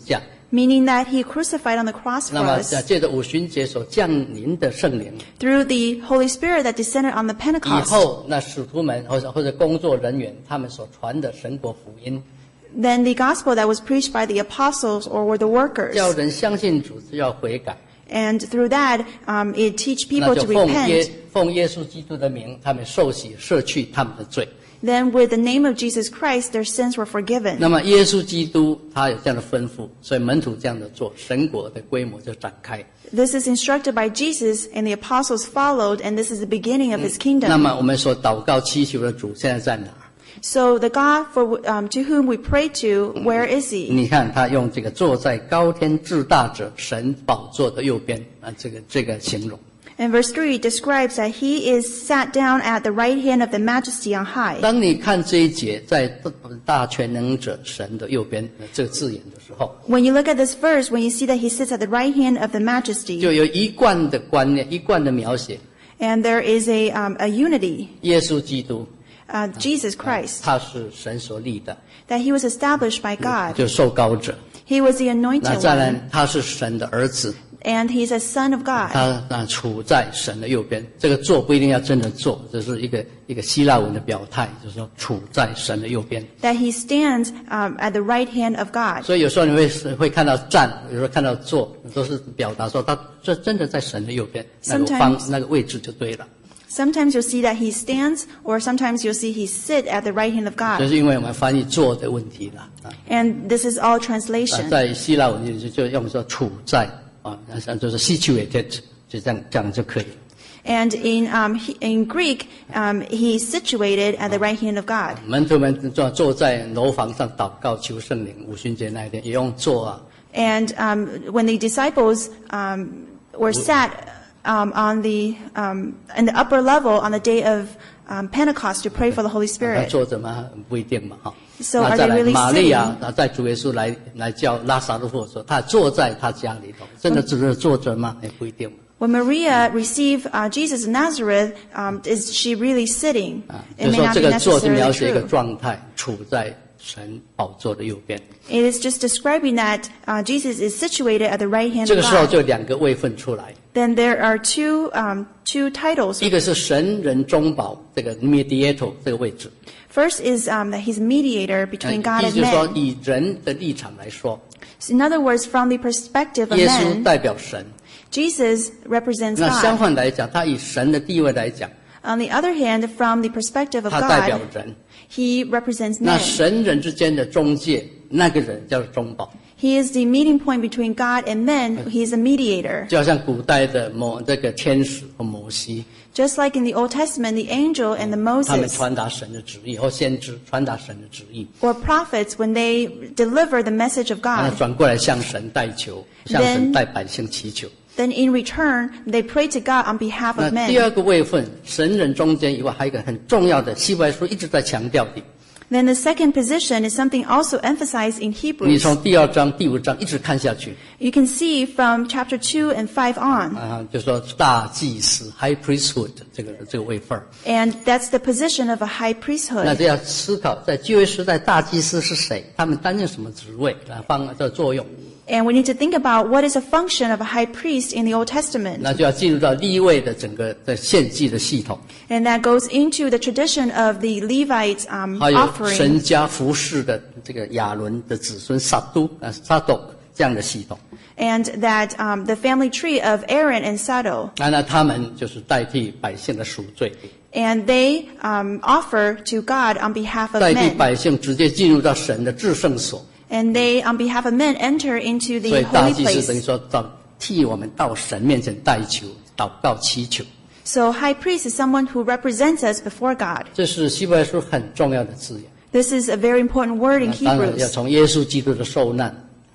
meaning that he crucified on the cross for 那么 us 借着五旬节所降临的圣灵， through the Holy Spirit that descended on the 以 Pentecost. 后那使徒们或者或者工作人员他们所传的神国福音， Then the gospel that was preached by the apostles or were the workers. 叫人相信主是要悔改， And through that, um, it teach 那 people 就 to 奉耶 repent. 奉耶稣基督的名，他们受洗赦去他们的罪。 Then with the name of Jesus Christ, their sins were forgiven. 那么耶稣基督他有这样的吩咐，所以门徒这样的做，神国的规模就展开。 This is instructed by Jesus, and the apostles followed, and this is the beginning of his 那 kingdom. 么我们所祷告祈求的主现在在哪儿？ So the God for um, to whom we pray to, where is he? 你看他用这个坐在高天至大者神宝座的右边啊，这个这个形容。 And verse three describes that he is sat down at the right hand of the Majesty on high. 当你看这一节在大全能者神的右边这个字眼的时候， When you look at this verse, when you see that he sits at the right hand of the 就 Majesty, 有一贯的观念，一贯的描写。 and there is a um, a unity, 耶稣基督 uh, Jesus Christ, 他是神所立的， that he was established by God. 就受膏者。 He was the 那 anointed 再来 one, 他是神的儿子， and he's a son of God. 他那处在神的右边。这个坐不一定要真的坐，这是一个一个希腊文的表态，就是说处在神的右边。 That he stands um, at the right hand of God. 所以有时候你会会看到站，有时候看到坐，都是表达说他这真的在神的右边，那个方 Sometimes- 那个位置就对了。 Sometimes you'll see that he stands, or sometimes you'll see he sit at the right hand of 就 God. 是因为我们翻译坐的问题了啊。 And this is all 啊 translation. 在希腊文就就用说处在啊，像就是 situated， 就这样这样就可以。 And in um, he, in Greek, um, he's situated at the right hand of God. 门徒们坐坐在楼房上祷告求圣灵，五旬节那一天也用坐啊。 And um, when the disciples um, were sat um, on the um, in the upper level on the day of um, Pentecost to pray for the Holy 他 Spirit. 坐着吗？不一定嘛，哈。 So 那 are 再 they 来， really 玛利亚 sitting? 啊，在主耶稣来来叫拉撒路或说他坐在他家里头，真的只是坐着吗？也不一定嘛。 When Maria received uh, Jesus of Nazareth, um, is she really sitting? 啊， It 就 may 说 not 这 be 个坐是描 necessarily 写一个 true. 状态，处在神宝座的右边。 It is just describing that uh, Jesus is situated at the right hand 这 of 个时候 God. 就两个位分出来， Then there are two um, two titles. 一个是神人中保这个 mediator 这个位置， First is um, that he's a mediator 呃 between God 意 and 思就是说 men. 以人的立场来说， So in other words, from the perspective of 耶稣 men, 代表神。 Jesus represents 那相 God. 反来讲，他以神的地位来讲， On the other hand, from the perspective of 他代表 God, 人。 he represents 那 men. 神人之间的中介，那个人叫做中保， He is the meeting point between God and men. He is a mediator. 就好像古代的某这个天使和摩西， Just like in the Old Testament, the angel and the 他们 Moses 传达神的旨意，或先知传达神的旨意， or prophets, when they deliver the message of 然后 God, 转过来向神代求，向神代百姓祈求。 then in return, they pray to God on behalf 那 of 第二 men. 个位分，神人中间以外，还有一个很重要的，希伯来书一直在强调的。 Then the second position is something also emphasized in 你 Hebrews. 从第二章、第五章一直看下去， You can see from chapter two and five on, 啊，就说大祭司 （high priesthood） 这个这个位分儿。 and that's the position of a high 那 priesthood. 这要思考，在旧约时代，大祭司是谁？他们担任什么职位？啊，方这个作用？ And we need to think about what is a function of a high priest in the Old Testament. 那就要进入到立位的整个的献祭的系统， And that goes into the tradition of the Levites um, 还有 offering. 神家服侍的这个亚伦的子孙撒都啊撒斗这样的系统。 And that um, the family tree of Aaron and Sado. 那那他们就是代替百姓的赎罪， And they um, offer to God on behalf of 代替 men. 百姓直接进入到神的至圣所。 And they, on behalf of men, enter into 所 the 以大 holy 祭司等于 place. 说到替我们到神面前代求、祷告、祈求， So high priest is someone who represents us before God. 这是希伯来书很重要的字眼。 This is a very important word in 那当然要 Hebrews. 从耶稣基督的受难，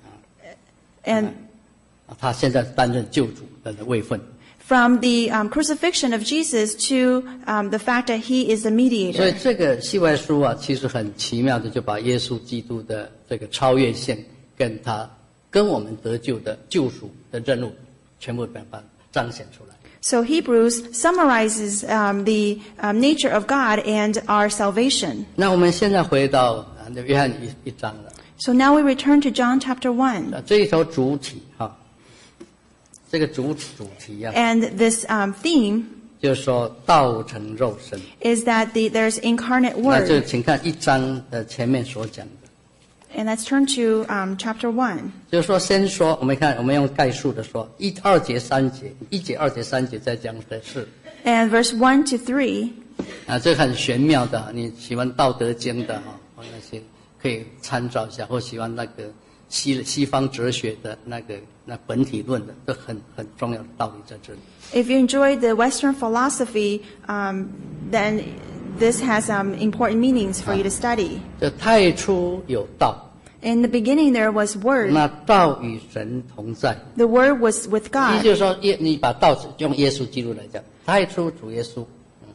And 啊他现在担任救主的位分。 from the um, crucifixion of Jesus to um, the fact that he is the 所以 mediator. 这个希伯来书啊，其实很奇妙的，就把耶稣基督的这个超越性，跟他跟我们得救的救赎的任务，全部把它彰显出来。 So Hebrews summarizes um, the um, nature of God and our salvation. 那我们现在回到啊，那约翰一一章了。 So now we return to John chapter one. 那这一条主体哈，这个主主题呀、啊， And this um, theme 就是说道成肉身。 is that the, there's incarnate 那就 word. 请看一章的前面所讲的， And let's turn to um, chapter one. 就是说先说，我们看我们用概述的说，一二节三节，一节二节三节在讲的是。 And verse one to three. 啊，这很玄妙的，你喜欢《道德经》的哈，或那些可以参照一下，或喜欢那个西西方哲学的那个那本体论的，这很很重要的道理在这里。 If you enjoy the Western philosophy, um, then this has um, important meanings for you to study. 这太初有道， In the beginning there was Word. 那道与神同在。 The Word was with 也 God. 就是说，耶你把道用耶稣基督来讲，太初主耶稣。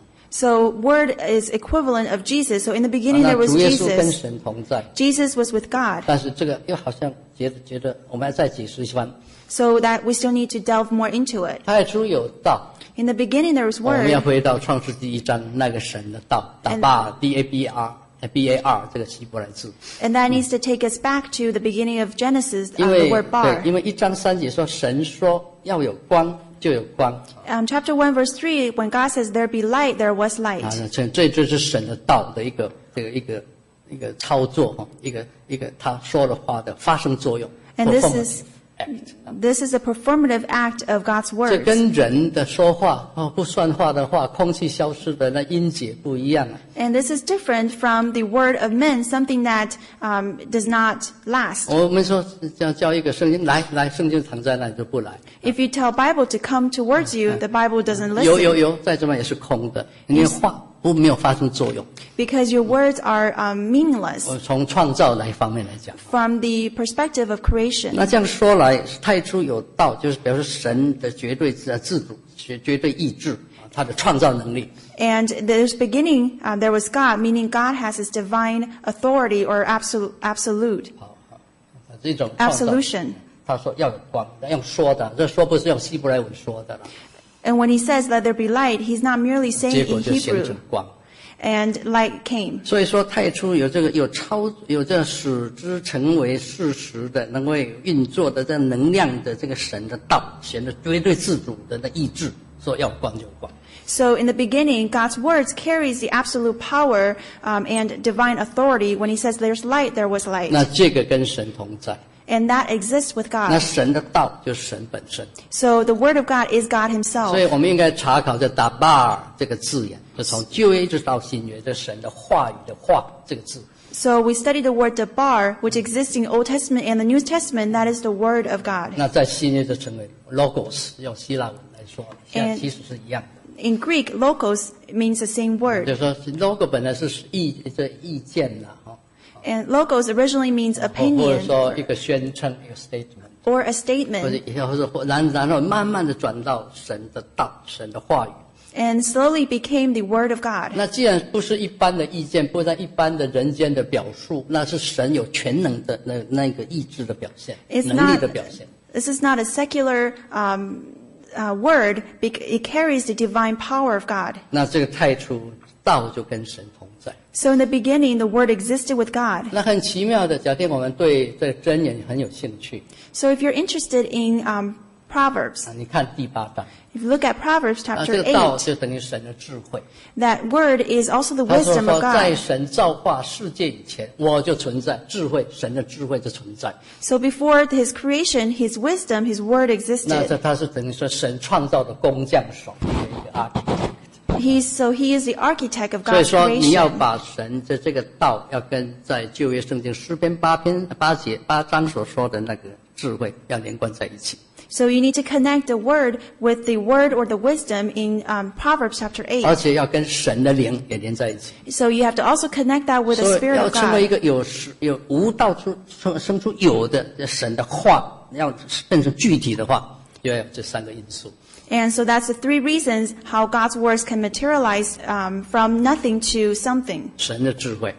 So Word is equivalent of Jesus. So in the beginning 那 there was 主耶稣跟 Jesus. 神同在， Jesus was with God. 但是这个又好像觉得觉得我们要再解释一番。 So that we still need to delve more into it. 太初有道， In the beginning there was 我们要 Word. 回到创世纪一章那个神的道，打巴 D A B R B A R 这个希伯来字。 And that needs to take us back to the beginning of Genesis, 因 um, 为 the word 对， bar. 因为一章三节说神说要有光就有光 Um, chapter one, verse three, when God says, there be light, there was 啊， light. 那这这就是神的道的一个这个一个一个操作哈，一个一个他说的话的发生作用。 And this performative is- act This is a performative act of God's 这 word. 跟人的说话哦不算话的话，空气消失的那音节不一样啊。 And this is different from the word of men, something that um, does not last. 我们说叫叫一个圣经来来，圣经藏在那里就不来。 If you tell Bible to come towards you, the Bible doesn't 有有 listen 有，在这边也是空的，你的话不没有发生作用。 because your words are um, meaningless 我从创造来方面来讲， from the perspective of creation. 那这样说来，太初有道，就是表示神的绝对自自主、绝绝对意志啊，他的创造能力。 And there's beginning, uh, there was God, meaning God has his divine authority or absolute, absolute, 好好，啊这种创造 absolution. 他说要有光，用说的，这说不是用希伯来文说的了， And when he says, let there be light, he's not merely 结 saying 果 in 就形 Hebrew. 成光。 And light came. 所以说，太初有这个有超有这使之成为事实的，能够运作的这能量的这个神的道，神的绝对自主的那意志，说要光就光。 So in the beginning, God's words carries the absolute power um, and divine authority. When he says there's light, there was light. 那这个跟神同在， And that exists with 那 God. 神的道就是神本身。 So the word of God is God 所以 himself. 我们应该查考这打巴尔这个字眼，就从旧约一直到新约，这神的话语的话这个字。 So we study the word debar, which exists in the Old Testament and the New Testament. That is the word of God. 那在新约就称为 logos，用希腊文来说，现在 And- 其实是一样的。 In Greek, logos means the same 就 word. 是说 logo 本来是意这意见啦，哈， And logos originally means 或或者 opinion 说一个宣称一个 statement。 or a 或者 statement. 以后或者或然然后慢慢的转到神的道、神的话语。 And slowly became the word of God. 那既然不是一般的意见，不是一般的人间的表述，那是神有全能的那那个意志的表现， It's 能力 not, 的表现。 this is not a secular um, uh, word. bec- It carries the divine power of God. 那这个太初道就跟神同在。 So in the beginning, the word existed with God. 那很奇妙的，假定我们对这个箴言很有兴趣 So if you're interested in um, Proverbs, 啊，你看第八章 if you look at Proverbs 啊， chapter 这个道 eight, 就等于神的智慧。 that word is also the 他说 wisdom of 说，在 God. 神造化世界以前，我就存在，智慧，神的智慧就存在。 So before his creation, his wisdom, his word 那 existed. 这他是等于说神创造的工匠手的一个 architect。 He's, so he is the architect of 所以 God's 说，你要 creation. 把神的这个道，要跟在旧约圣经诗篇八篇八节八章所说的那个智慧，要连贯在一起。 So you need to connect the word with the word or the wisdom in um, Proverbs chapter 而 eight. 且要跟神的灵也连在一起。 So you have to also connect that with the 所以 Spirit 要 of 成为一 God. 个有实有无道出生生出有的神的话，要变成具体的话，就要有这三个因素。 And so that's the three reasons how God's words can materialize um, from nothing to something. 神的智慧，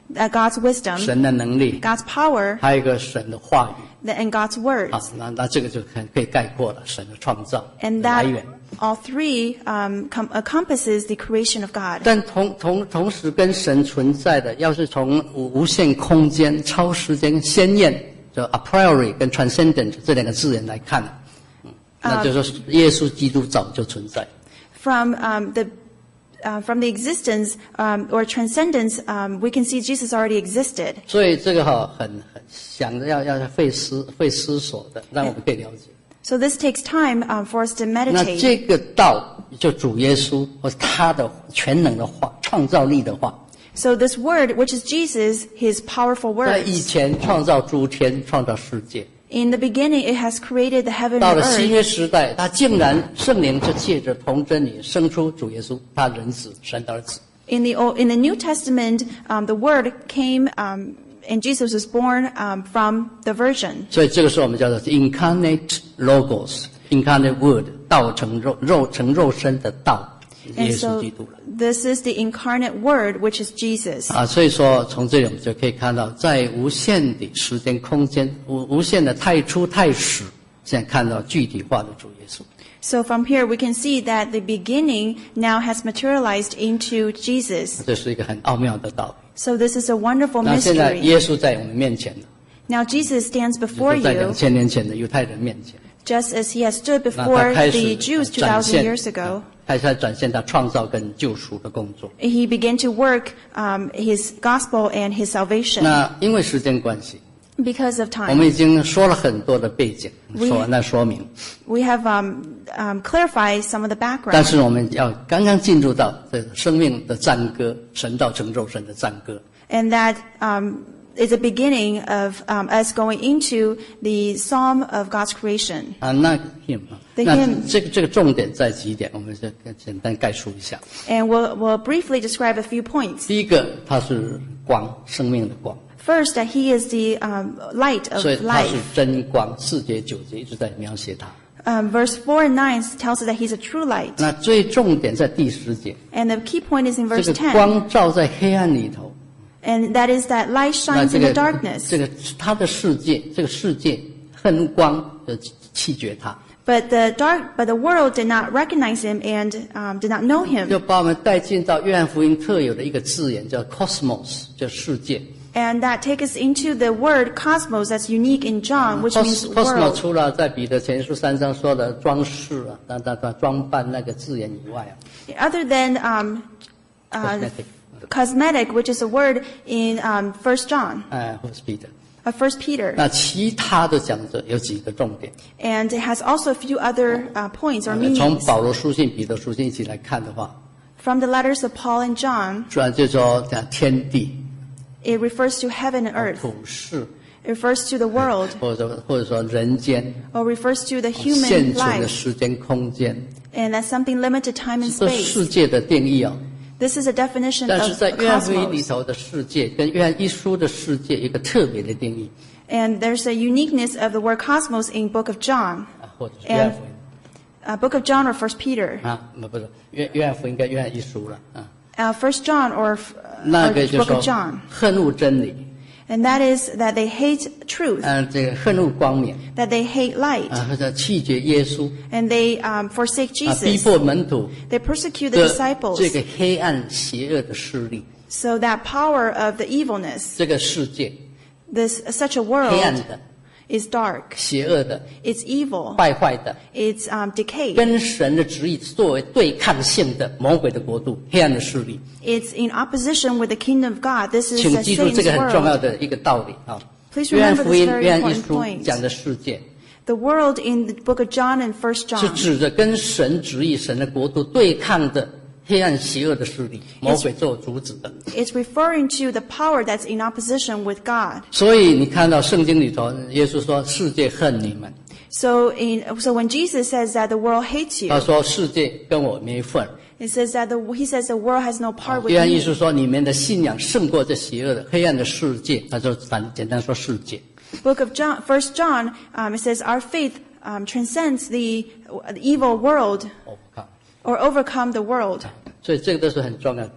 uh, God's wisdom, 神的能力， God's power, 还有一个神的话语。 and God's words. 好，那那这个就可可以概括了神的创造 And 的来 that 源。 all three um, com- encompasses the creation of God. 但同同同时跟神存在的，要是从无无限空间、超时间、鲜艳，就 a priori 跟 transcendent 这两个字眼来看，嗯，那就是说耶稣基督早就存在。 From um, the uh, from the existence um, or transcendence, um, we can see Jesus already existed. 所以这个哈很很想着要要费思费思索的，让我们可以了解。 So this takes time um, for us to 那 meditate. 这个道就主耶稣或是他的全能的话、创造力的话， So this word, which is Jesus, his powerful 在以 words. 前创造诸天、创造世界。 In the beginning, it has created the heaven 到 and 了新 earth. 约时代，他竟然圣灵就借着同真理生出主耶稣，他人子神的儿子。 In the Old, in the New Testament, um, the word came, um, and Jesus was born um, from the Virgin. 所以这个是我们叫做 incarnate logos，incarnate word， 道成肉，肉成肉身的道，耶 And 稣 so 基督了。 this is the incarnate word, which is Jesus. 啊，所以说从这里我们就可以看到，在无限的时间空间、无无限的太初太始，现在看到具体化的主耶稣。 So from here, we can see that the beginning now has materialized into Jesus. 这是一个很奥妙的道理。 So this is a wonderful 那现在 mystery. 耶稣在我们面前了， Now Jesus stands 就 before 是在两 you, 千年前的犹太人面前。 just as he has stood 那他 before 开 the 始 Jews 展 two thousand 现 years ago. 开始展现他创造跟救赎的工作。 He began to work um, his gospel and his salvation. 那因为时间关系， Because of 我们 time, 已经说了很多的背景， We- 说那说明， we have um, um, clarified some of the 但 background. 是我们要刚刚进入到这个生命的赞歌，神道成肉身的赞歌。 And that um, is a beginning of um, us going into the psalm of God's creation. 啊，那 him 啊， The 那 hymn 这个这个重点在几点，我们就简单概述一下。 And we'll, we'll briefly describe a few points. 第一个，它是光，生命的光， First, that he is the um, light of 所以它是 life. 真光。四节九节一直在描写它。 Um, verse four and nine tells us that he's a true light. 那最重点在第十节， And the key point is in 这 verse 个 ten. 光照在黑暗里头。 And that is that light 那 shines 这 in the 个 darkness. 这个他的世界，这个世界恨光的弃绝他， But the dark, but the world did not recognize him and um, did not know 就 him. 把我们带进到约翰福音特有的一个字眼，叫 cosmos， 叫世界。 And that takes us into the word cosmos that's unique in John, which means cosmos world. 除了在彼得前书三章说的装饰啊、那那那装扮那个字眼以外啊 Other than um, uh, ，cosmetic， cosmetic, which is a word in um, First John, 哎，或是彼得。 uh, First Peter. 那其他的讲者有几个重点， And it has also a few other uh, points or 从 meanings. 保罗书信、彼得书信一起来看的话， From the letters of Paul and John, 主要就说讲天地、 it refers to heaven and earth. 普世， It refers to the world, 或者或者说人间。 or refers to the 现 human 存的 life. 时间空间， And that's something limited time and 这 space. 世界的定义哦。 This is a definition 但 of 是在 a 约翰福音里 cosmos. 头的世界跟约翰一书的世界有一个特别的定义 And there's a uniqueness of the word cosmos in Book of John. 啊，或者是约翰福音 Uh, Book of John or First Peter. 啊，不不是约约翰福音跟约翰一书了啊。 Uh, First John or, uh, 那 or 个就 Book 说 of John. 恨恶真理， And that is that they hate truth, 嗯，这个恨恶光明 that they hate light, 啊，或者弃绝耶稣 and they um, forsake 啊，逼 Jesus. 迫门徒 They persecute the 的 disciples. 这个黑暗邪恶的势力， So that power of the evilness, 这个世界 this such a 黑暗 world 的、 is dark, 邪恶的、 it's evil, 败坏的。 it's um, decayed, 跟神的旨意作为对抗性的魔鬼的国度、黑暗的势力， it's in opposition with the kingdom of God. This is 请 the 记住这 Satan's 个很重要 world. 的一个道理啊。 Please 约翰 remember 福 this 音、 very 约翰一 important 书 point. 讲的世界， The world in the book of John and First 是 John 指着跟神旨意、神的国度对抗的黑暗邪恶的势力，魔鬼做阻止的。 is referring to the power that's in opposition with God. 所以你看到圣经里头，耶稣说：“世界恨你们。 So in so when Jesus says that the world hates ” you, 他说：“世界跟我没份。 it says that the he says the world has no part ” with 约翰一书 me. 说：“你们的信仰胜过这邪恶的黑暗的世界。”他说：“简简单说世界。” Book of John, First John, um, it says our faith um, transcends the, the evil world 我不看。 or overcome the world. 所以这个都是很重要的道理。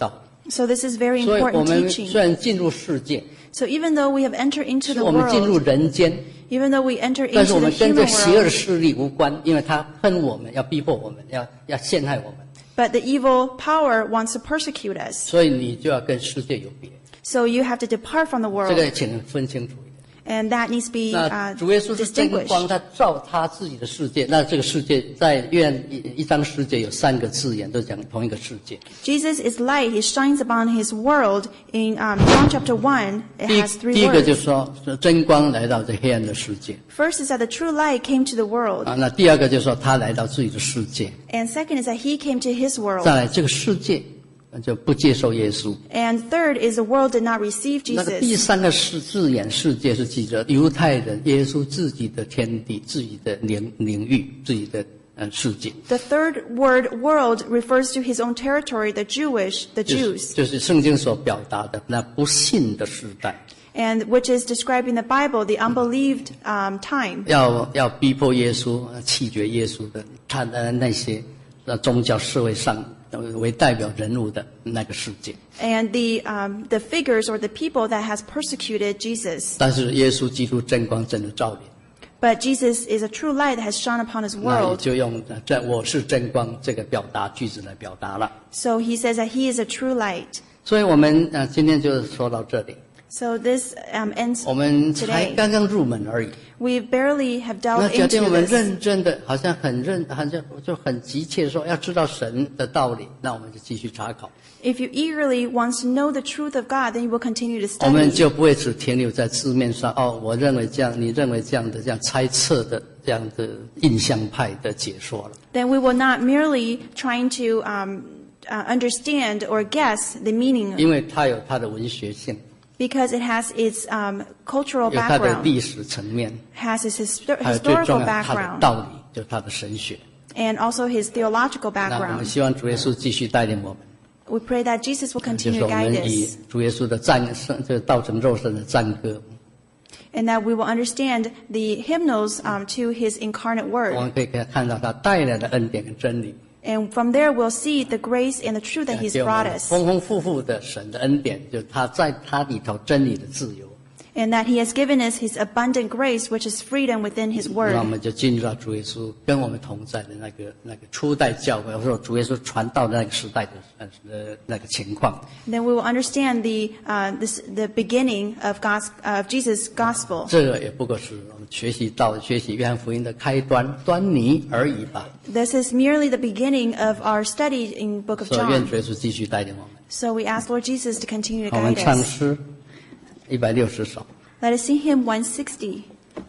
So this is very 所以我 important 们 teaching. 虽然进入世界， So even though we have entered into 是 the 我们进入 world, 人间， even though we enter 但是 into 我 the 们跟这 human 邪恶的 world, 势力无关，因为他恨我们，要逼迫我们，要要陷害我们， but the evil power wants to persecute us. 所以你就要跟世界有别。 So you have to depart from the 这个 world, 请分清楚一点。 and that needs to be 那 uh, 主耶稣是真 distinguished. 光，他照他自己的世界。那这个世界在约翰一一章世界有三个字眼，都讲同一个世界。 Jesus is light. He shines upon his world. In um, John chapter one, it 第一 has three 第一个就 words. 说是真光来到这黑暗的世界 First is that the true light came to the world. 啊，那第二个就说他来到自己的世界， And second is that he came to his world. 再来这个世界就不接受耶稣。 And third is the world did not receive 那个第 Jesus. 三个是字眼世界是记着犹太人耶稣自己的天地、自己的领领域、自己的呃世界， The third word, world, refers to his own territory, the Jewish, the 就是 Jews, 就是圣经所表达的那不信的时代， and which is described in the Bible, the unbelieved um, time. 要要逼迫耶稣、呃弃绝耶稣的他的那些呃宗教社会上呃为代表人物的那个世界。 And the um, the figures or the people that has persecuted Jesus. 但是耶稣基督真光真的照脸， But Jesus is a true light that has shone upon his 那也 world. 就用呃这我是真光这个表达句子来表达了。 So he says that he is a true light. 所以我们呃今天就说到这里， So this um, ends 我们才 today. 刚刚入门而已。 We barely have 那 delved 假定我 into 们 this. 认真的，好像很认，好像就很急切地说要知道神的道理，那我们就继续查考， If you eagerly want to know the truth of God, then you will continue to 我们 study. 就不会只停留在字面上。哦，我认为这样，你认为这样的，这样猜测的，这样的印象派的解说了。 Then we will not merely trying to um, uh, understand or guess the meaning, 因为它有它的文学性， because it has its um, cultural 有它的 background, 历史层面， has its histor- 还有最 historical 重要它的 background, 道理，就是它的神学。 and also his theological 那我们 background. 希望主耶稣继续带领我们， We pray that Jesus will 就 continue 是 to 我 guide 们以 us, 主耶稣的赞声，就是道成肉身的赞歌， and that we will understand the hymnals um, to his incarnate 我 word. 们可以看到他带来的恩典跟真理。 And from there, we'll see the grace and the truth that he's 给我 brought 们 us, 丰丰富富的神的恩典，就是他在他里头真理的自由。 and that he has given us his abundant grace, which is freedom within his 那我 word. 们就进入到主耶稣跟我们同在的那个那个初代教会，或者说主耶稣传道的那个时代的呃呃那个情况。 Then we will understand the uh, this, the beginning of God's of Jesus' gospel. 这个也不过是我们学习到学习约翰福音的开端端倪而已吧。 This is merely the beginning of our study in Book of 所以愿 John. 主耶稣继续带领我们。 So we ask Lord Jesus to continue to 我们 guide 唱 us. 诗一百六十首。 Let us sing hymn one sixty.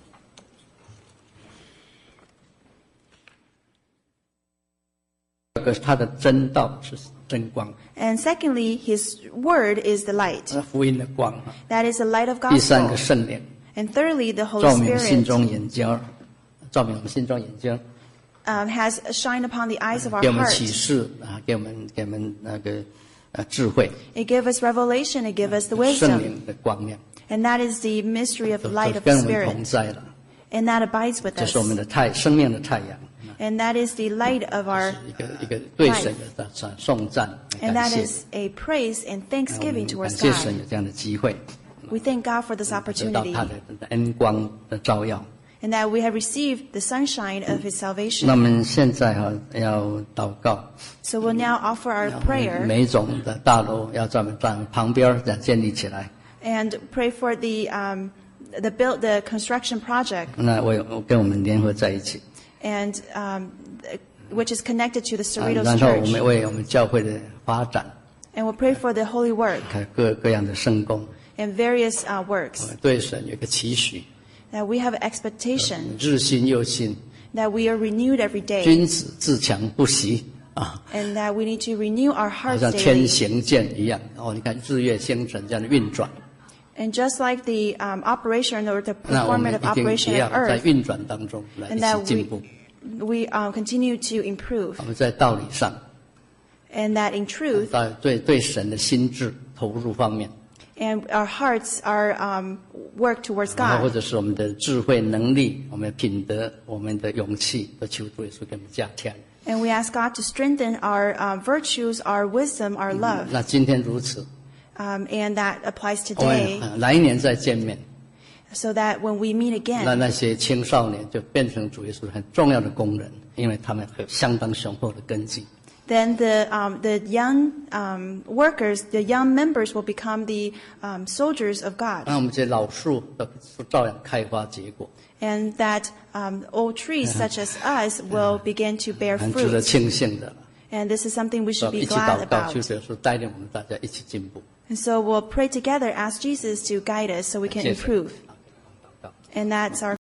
这个他的真道是真光， And secondly, his word is the light. 那福音的光啊。 That is the light of 第三 gospel. 个圣灵。 And thirdly, the Holy 照明心 Spirit 中眼睛，照明我们心中眼睛， um, has shined upon the eyes of our 给我们 heart. 启示啊，给我们给我们那个呃智慧， It gives us revelation. It gives us the 圣 wisdom. 灵的光亮， And that is the mystery of 就 the light 就 of 跟 the 我们同 Spirit. 在了。 And that abides with 这 us. 是我们的太生命的太阳， And that is the light of our, 一个一个对神的赞颂赞 and 感 that 谢， is a praise and 我们 thanksgiving 感 towards 谢神 God. 有这样的机会， We thank God for this 得到 opportunity, 他的恩光的照耀。 and that we have received the sunshine of His 那我 salvation. 们现在哈、要祷告， So we'll now offer our prayer 每一种的大楼要在我们站旁边这样建立起来。 and pray for the um, the build the construction project, 那我有我跟我们联合在一起。 and um, which is connected to the 啊 Cerritos 然后我们 Church. 为我们教会的发展， And we'll pray for the holy work 看各各样的圣工， and various uh, 我 works, 们对神有一个期许， that we have expectation, 日新又新， that we are renewed every day, 君子自强不息啊， and that we need to renew our 好 hearts 像天 daily. 行健一样。哦，你看日月星辰这样的运转， And just like the um, operation or the 那我们 performance 一 of 定 operation 也要 of 在 earth, 运转当中来一 and 起 that 进步。 we, we uh, continue to improve, 我们在道理上， and that in truth, 在对对神的心智投入方面， and our hearts are um, work towards 然后或 God, 者是我们的智慧能力、我们的品德、我们的勇气，都求主耶稣给我们加添。 And we ask God to strengthen our uh, virtues, our wisdom, our love. 那今天如此， Um, and that applies 我们 today, 呃来年再见面， so that when we meet 那 again, 那些青少年就变成主耶稣很重要的工人，因为他们有相当雄厚的根基。 then the um, the young um, workers, the young members will become the um, soldiers of God. 那我们这些老树都照样开花结果， And that um, old trees such as us will begin to bear 很值得 fruit. 庆幸的了。 And this is something we 是吧 should 一 be 起 glad 祷告，求 about. 主耶稣带领我们大家一起进步。 And so we'll pray together, ask Jesus to guide us so we can 谢谢 improve. 祷告。 And that's our